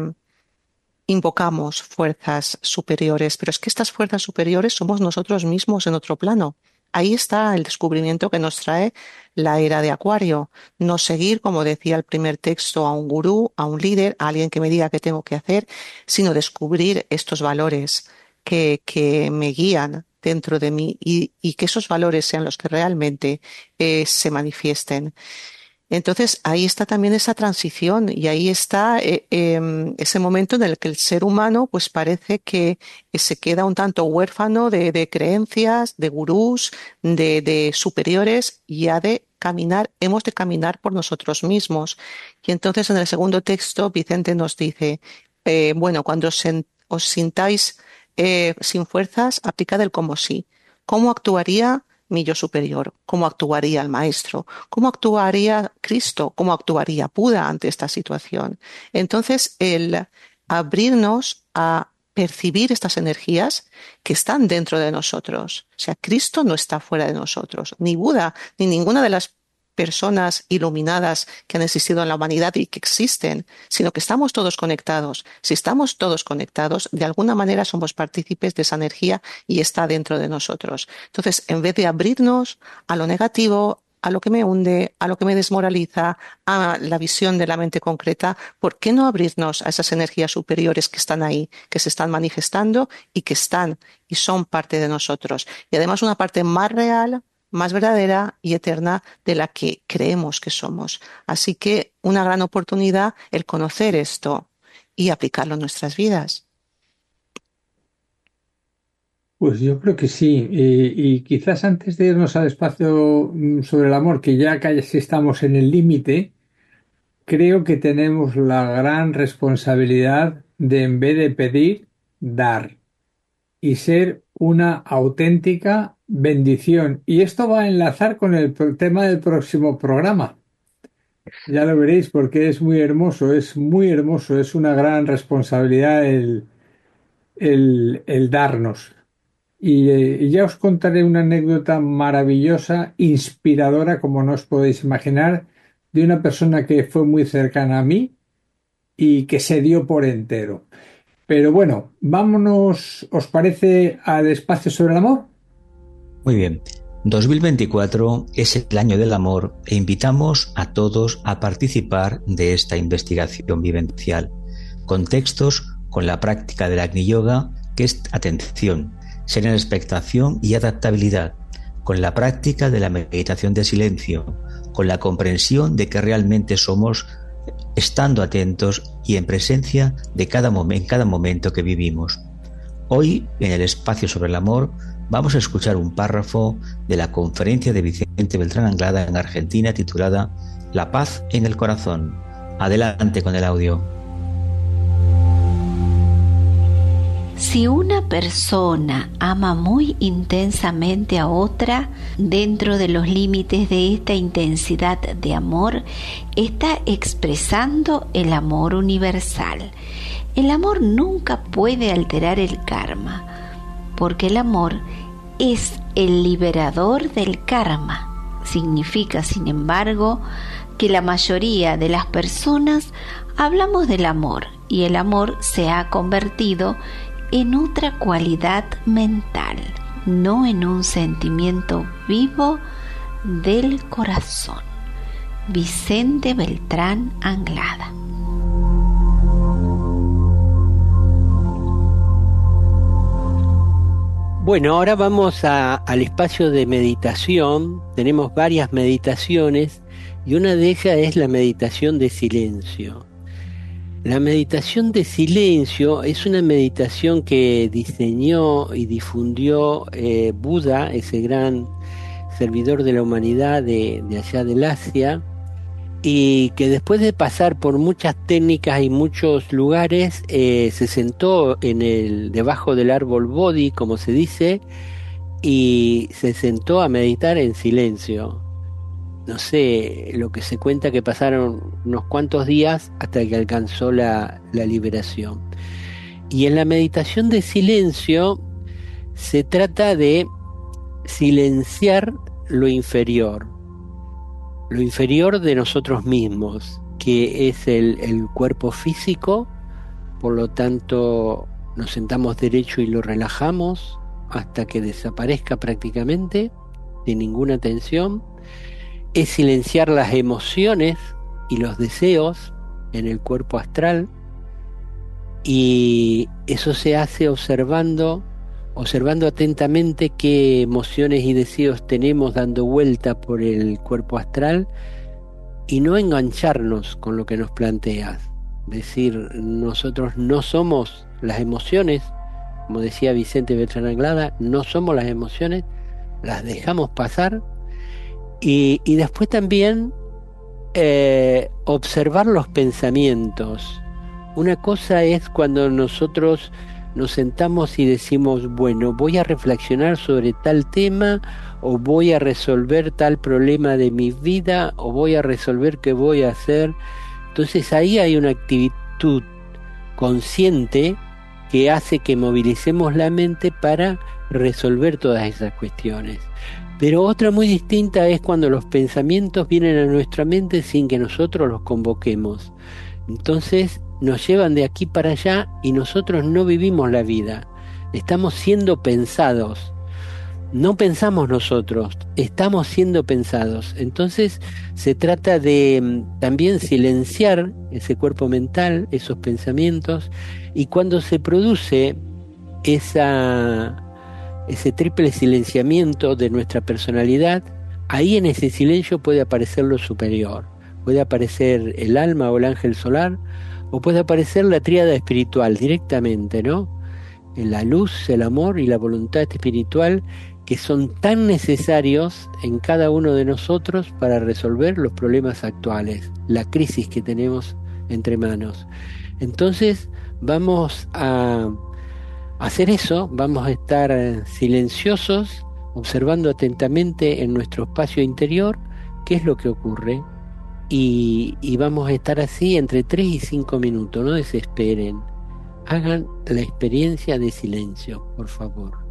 invocamos fuerzas superiores, pero es que estas fuerzas superiores somos nosotros mismos en otro plano. Ahí está el descubrimiento que nos trae la era de Acuario. No seguir, como decía el primer texto, a un gurú, a un líder, a alguien que me diga qué tengo que hacer, sino descubrir estos valores que, que me guían dentro de mí, y, y que esos valores sean los que realmente eh, se manifiesten. Entonces, ahí está también esa transición, y ahí está eh, eh, ese momento en el que el ser humano pues parece que se queda un tanto huérfano de, de creencias, de gurús, de, de superiores, y ha de caminar, hemos de caminar por nosotros mismos. Y entonces en el segundo texto Vicente nos dice, eh, bueno, cuando os, os sintáis eh, sin fuerzas, aplicad el como sí. ¿Cómo actuaría mi yo superior? ¿Cómo actuaría el maestro? ¿Cómo actuaría Cristo? ¿Cómo actuaría Buda ante esta situación? Entonces, el abrirnos a percibir estas energías que están dentro de nosotros. O sea, Cristo no está fuera de nosotros, ni Buda, ni ninguna de las personas iluminadas que han existido en la humanidad y que existen, sino que estamos todos conectados. Si estamos todos conectados, de alguna manera somos partícipes de esa energía y está dentro de nosotros. Entonces, en vez de abrirnos a lo negativo, a lo que me hunde, a lo que me desmoraliza, a la visión de la mente concreta, ¿por qué no abrirnos a esas energías superiores que están ahí, que se están manifestando y que están y son parte de nosotros? Y además una parte más real, más verdadera y eterna de la que creemos que somos. Así que una gran oportunidad el conocer esto y aplicarlo en nuestras vidas. Pues yo creo que sí. Y, y quizás antes de irnos al espacio sobre el amor, que ya casi estamos en el límite, creo que tenemos la gran responsabilidad de, en vez de pedir, dar y ser una auténtica bendición. Y esto va a enlazar con el tema del próximo programa. Ya lo veréis, porque es muy hermoso, es muy hermoso, es una gran responsabilidad el, el, el darnos. Y, eh, y ya os contaré una anécdota maravillosa, inspiradora, como no os podéis imaginar, de una persona que fue muy cercana a mí y que se dio por entero. Pero bueno, vámonos, ¿os parece, al espacio sobre el amor? Muy bien. dos mil veinticuatro es el año del amor e invitamos a todos a participar de esta investigación vivencial, con textos con la práctica del Agni Yoga, que es atención, serena expectación y adaptabilidad, con la práctica de la meditación de silencio, con la comprensión de que realmente somos estando atentos y en presencia de cada mom- en cada momento que vivimos. Hoy, en el espacio sobre el amor, vamos a escuchar un párrafo de la conferencia de Vicente Beltrán Anglada en Argentina titulada La paz en el corazón. Adelante con el audio. Si una persona ama muy intensamente a otra, dentro de los límites de esta intensidad de amor, está expresando el amor universal. El amor nunca puede alterar el karma, porque el amor es el liberador del karma. Significa, sin embargo, que la mayoría de las personas hablamos del amor y el amor se ha convertido en otra cualidad mental, no en un sentimiento vivo del corazón. Vicente Beltrán Anglada. Bueno, ahora vamos a, al espacio de meditación. Tenemos varias meditaciones y una de ellas es la meditación de silencio. La meditación de silencio es una meditación que diseñó y difundió eh, Buda, ese gran servidor de la humanidad de, de allá del Asia, y que después de pasar por muchas técnicas y muchos lugares, eh, se sentó en el, debajo del árbol Bodhi, como se dice, y se sentó a meditar en silencio. No sé, lo que se cuenta que pasaron unos cuantos días hasta que alcanzó la, la liberación. Y en la meditación de silencio se trata de silenciar lo inferior, lo inferior de nosotros mismos, que es el, el cuerpo físico. Por lo tanto, nos sentamos derecho y lo relajamos hasta que desaparezca prácticamente, sin ninguna tensión. Es silenciar las emociones y los deseos en el cuerpo astral, y eso se hace observando, observando atentamente qué emociones y deseos tenemos dando vuelta por el cuerpo astral, y no engancharnos con lo que nos planteas. Es decir, nosotros no somos las emociones, como decía Vicente Beltrán Anglada, no somos las emociones, las dejamos pasar. Y, y después también eh, observar los pensamientos. Una cosa es cuando nosotros nos sentamos y decimos, bueno, voy a reflexionar sobre tal tema, o voy a resolver tal problema de mi vida, o voy a resolver qué voy a hacer. Entonces ahí hay una actitud consciente que hace que movilicemos la mente para resolver todas esas cuestiones. Pero otra muy distinta es cuando los pensamientos vienen a nuestra mente sin que nosotros los convoquemos. Entonces nos llevan de aquí para allá y nosotros no vivimos la vida. Estamos siendo pensados. No pensamos nosotros, estamos siendo pensados. Entonces se trata de también silenciar ese cuerpo mental, esos pensamientos, y cuando se produce esa... ese triple silenciamiento de nuestra personalidad, ahí en ese silencio puede aparecer lo superior, puede aparecer el alma o el ángel solar, o puede aparecer la tríada espiritual directamente, ¿no? En la luz, el amor y la voluntad espiritual, que son tan necesarios en cada uno de nosotros para resolver los problemas actuales, la crisis que tenemos entre manos. Entonces vamos a hacer eso, vamos a estar silenciosos, observando atentamente en nuestro espacio interior qué es lo que ocurre, y, y vamos a estar así entre tres y cinco minutos. No desesperen, hagan la experiencia de silencio, por favor.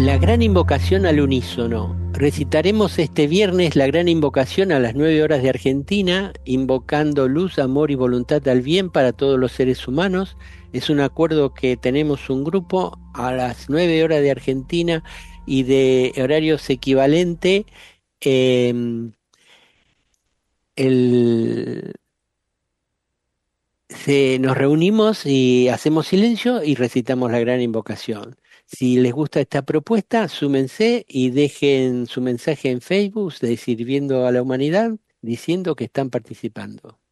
La gran invocación al unísono. Recitaremos este viernes la gran invocación a las nueve horas de Argentina, invocando luz, amor y voluntad al bien para todos los seres humanos. Es un acuerdo que tenemos un grupo a las nueve horas de Argentina y de horarios equivalente. Eh, el, se, nos reunimos y hacemos silencio y recitamos la gran invocación. Si les gusta esta propuesta, súmense y dejen su mensaje en Facebook de Sirviendo a la Humanidad diciendo que están participando.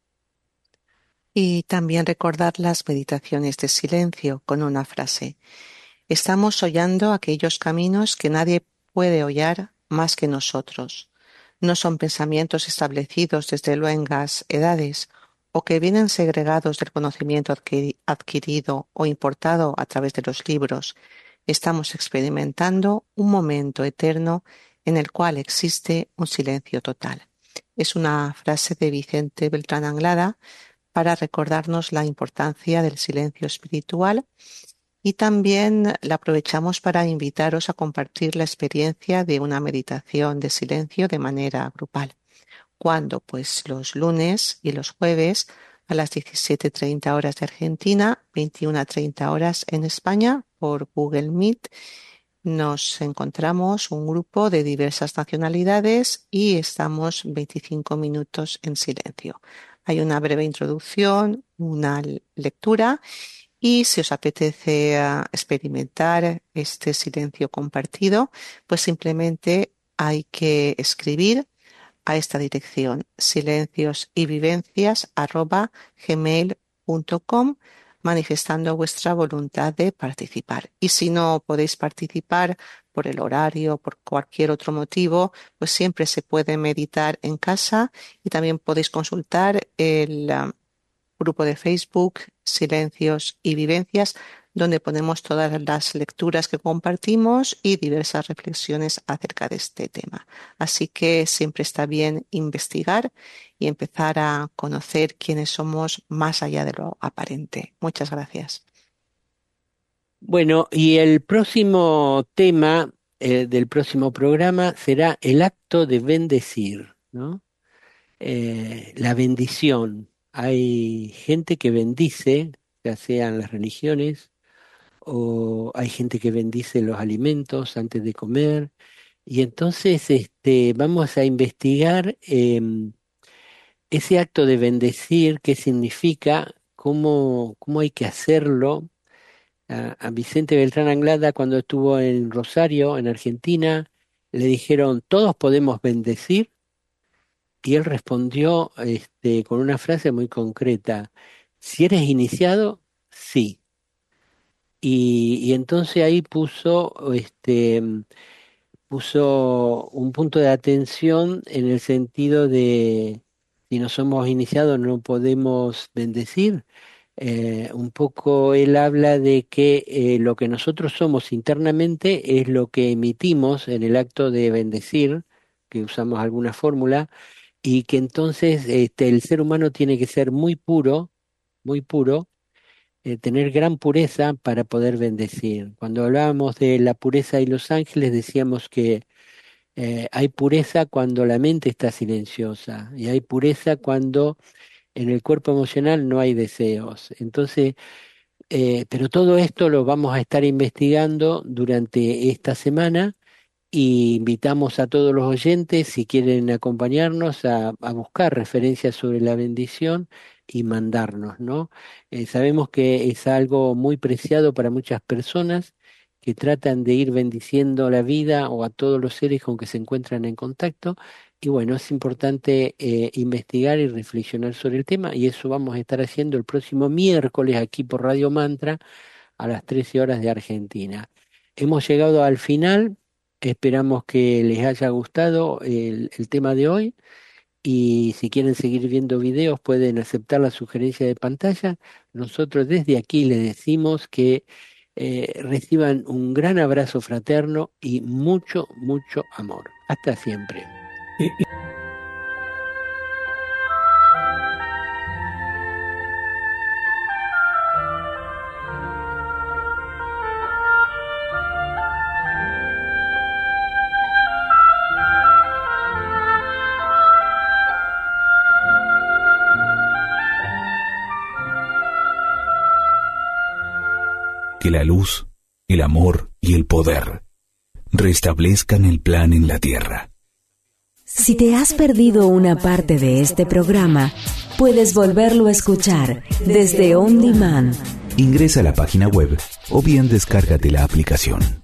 Y también recordar las meditaciones de silencio con una frase. Estamos hollando aquellos caminos que nadie puede hollar más que nosotros. No son pensamientos establecidos desde luengas edades o que vienen segregados del conocimiento adquiri- adquirido o importado a través de los libros. Estamos experimentando un momento eterno en el cual existe un silencio total. Es una frase de Vicente Beltrán Anglada para recordarnos la importancia del silencio espiritual, y también la aprovechamos para invitaros a compartir la experiencia de una meditación de silencio de manera grupal. ¿Cuándo? Pues los lunes y los jueves a las diecisiete treinta horas de Argentina, veintiuna treinta horas en España por Google Meet. Nos encontramos un grupo de diversas nacionalidades y estamos veinticinco minutos en silencio. Hay una breve introducción, una lectura, y si os apetece uh, experimentar este silencio compartido, pues simplemente hay que escribir a esta dirección silencios y vivencias arroba gmail punto com, manifestando vuestra voluntad de participar. Y si no podéis participar por el horario, por cualquier otro motivo, pues siempre se puede meditar en casa, y también podéis consultar el uh, grupo de Facebook Silencios y Vivencias, donde ponemos todas las lecturas que compartimos y diversas reflexiones acerca de este tema. Así que siempre está bien investigar y empezar a conocer quiénes somos más allá de lo aparente. Muchas gracias. Bueno, y el próximo tema eh, del próximo programa será el acto de bendecir, ¿no? Eh, la bendición. Hay gente que bendice, ya sean las religiones, o hay gente que bendice los alimentos antes de comer. Y entonces este, vamos a investigar em, ese acto de bendecir, qué significa, cómo, cómo hay que hacerlo. A, a Vicente Beltrán Anglada, cuando estuvo en Rosario, en Argentina, le dijeron, ¿todos podemos bendecir? Y él respondió este, con una frase muy concreta, si eres iniciado, sí. Y, y entonces ahí puso, este, puso un punto de atención en el sentido de, si no somos iniciados no podemos bendecir. Eh, un poco él habla de que eh, lo que nosotros somos internamente es lo que emitimos en el acto de bendecir, que usamos alguna fórmula, y que entonces este, el ser humano tiene que ser muy puro, muy puro, eh, tener gran pureza para poder bendecir. Cuando hablábamos de la pureza y los ángeles, decíamos que eh, hay pureza cuando la mente está silenciosa y hay pureza cuando en el cuerpo emocional no hay deseos. Entonces, eh, pero todo esto lo vamos a estar investigando durante esta semana. Y invitamos a todos los oyentes, si quieren acompañarnos, a, a buscar referencias sobre la bendición y mandarnos, ¿no? Eh, sabemos que es algo muy preciado para muchas personas que tratan de ir bendiciendo la vida o a todos los seres con que se encuentran en contacto. Y bueno, es importante eh, investigar y reflexionar sobre el tema, y eso vamos a estar haciendo el próximo miércoles aquí por Radio Mantra a las trece horas de Argentina. Hemos llegado al final. Esperamos que les haya gustado el, el tema de hoy, y si quieren seguir viendo videos pueden aceptar la sugerencia de pantalla. Nosotros desde aquí les decimos que eh, reciban un gran abrazo fraterno y mucho, mucho amor. Hasta siempre. Y, y que la luz, el amor y el poder restablezcan el plan en la tierra. Si te has perdido una parte de este programa, puedes volverlo a escuchar desde On Demand. Ingresa a la página web o bien descárgate la aplicación.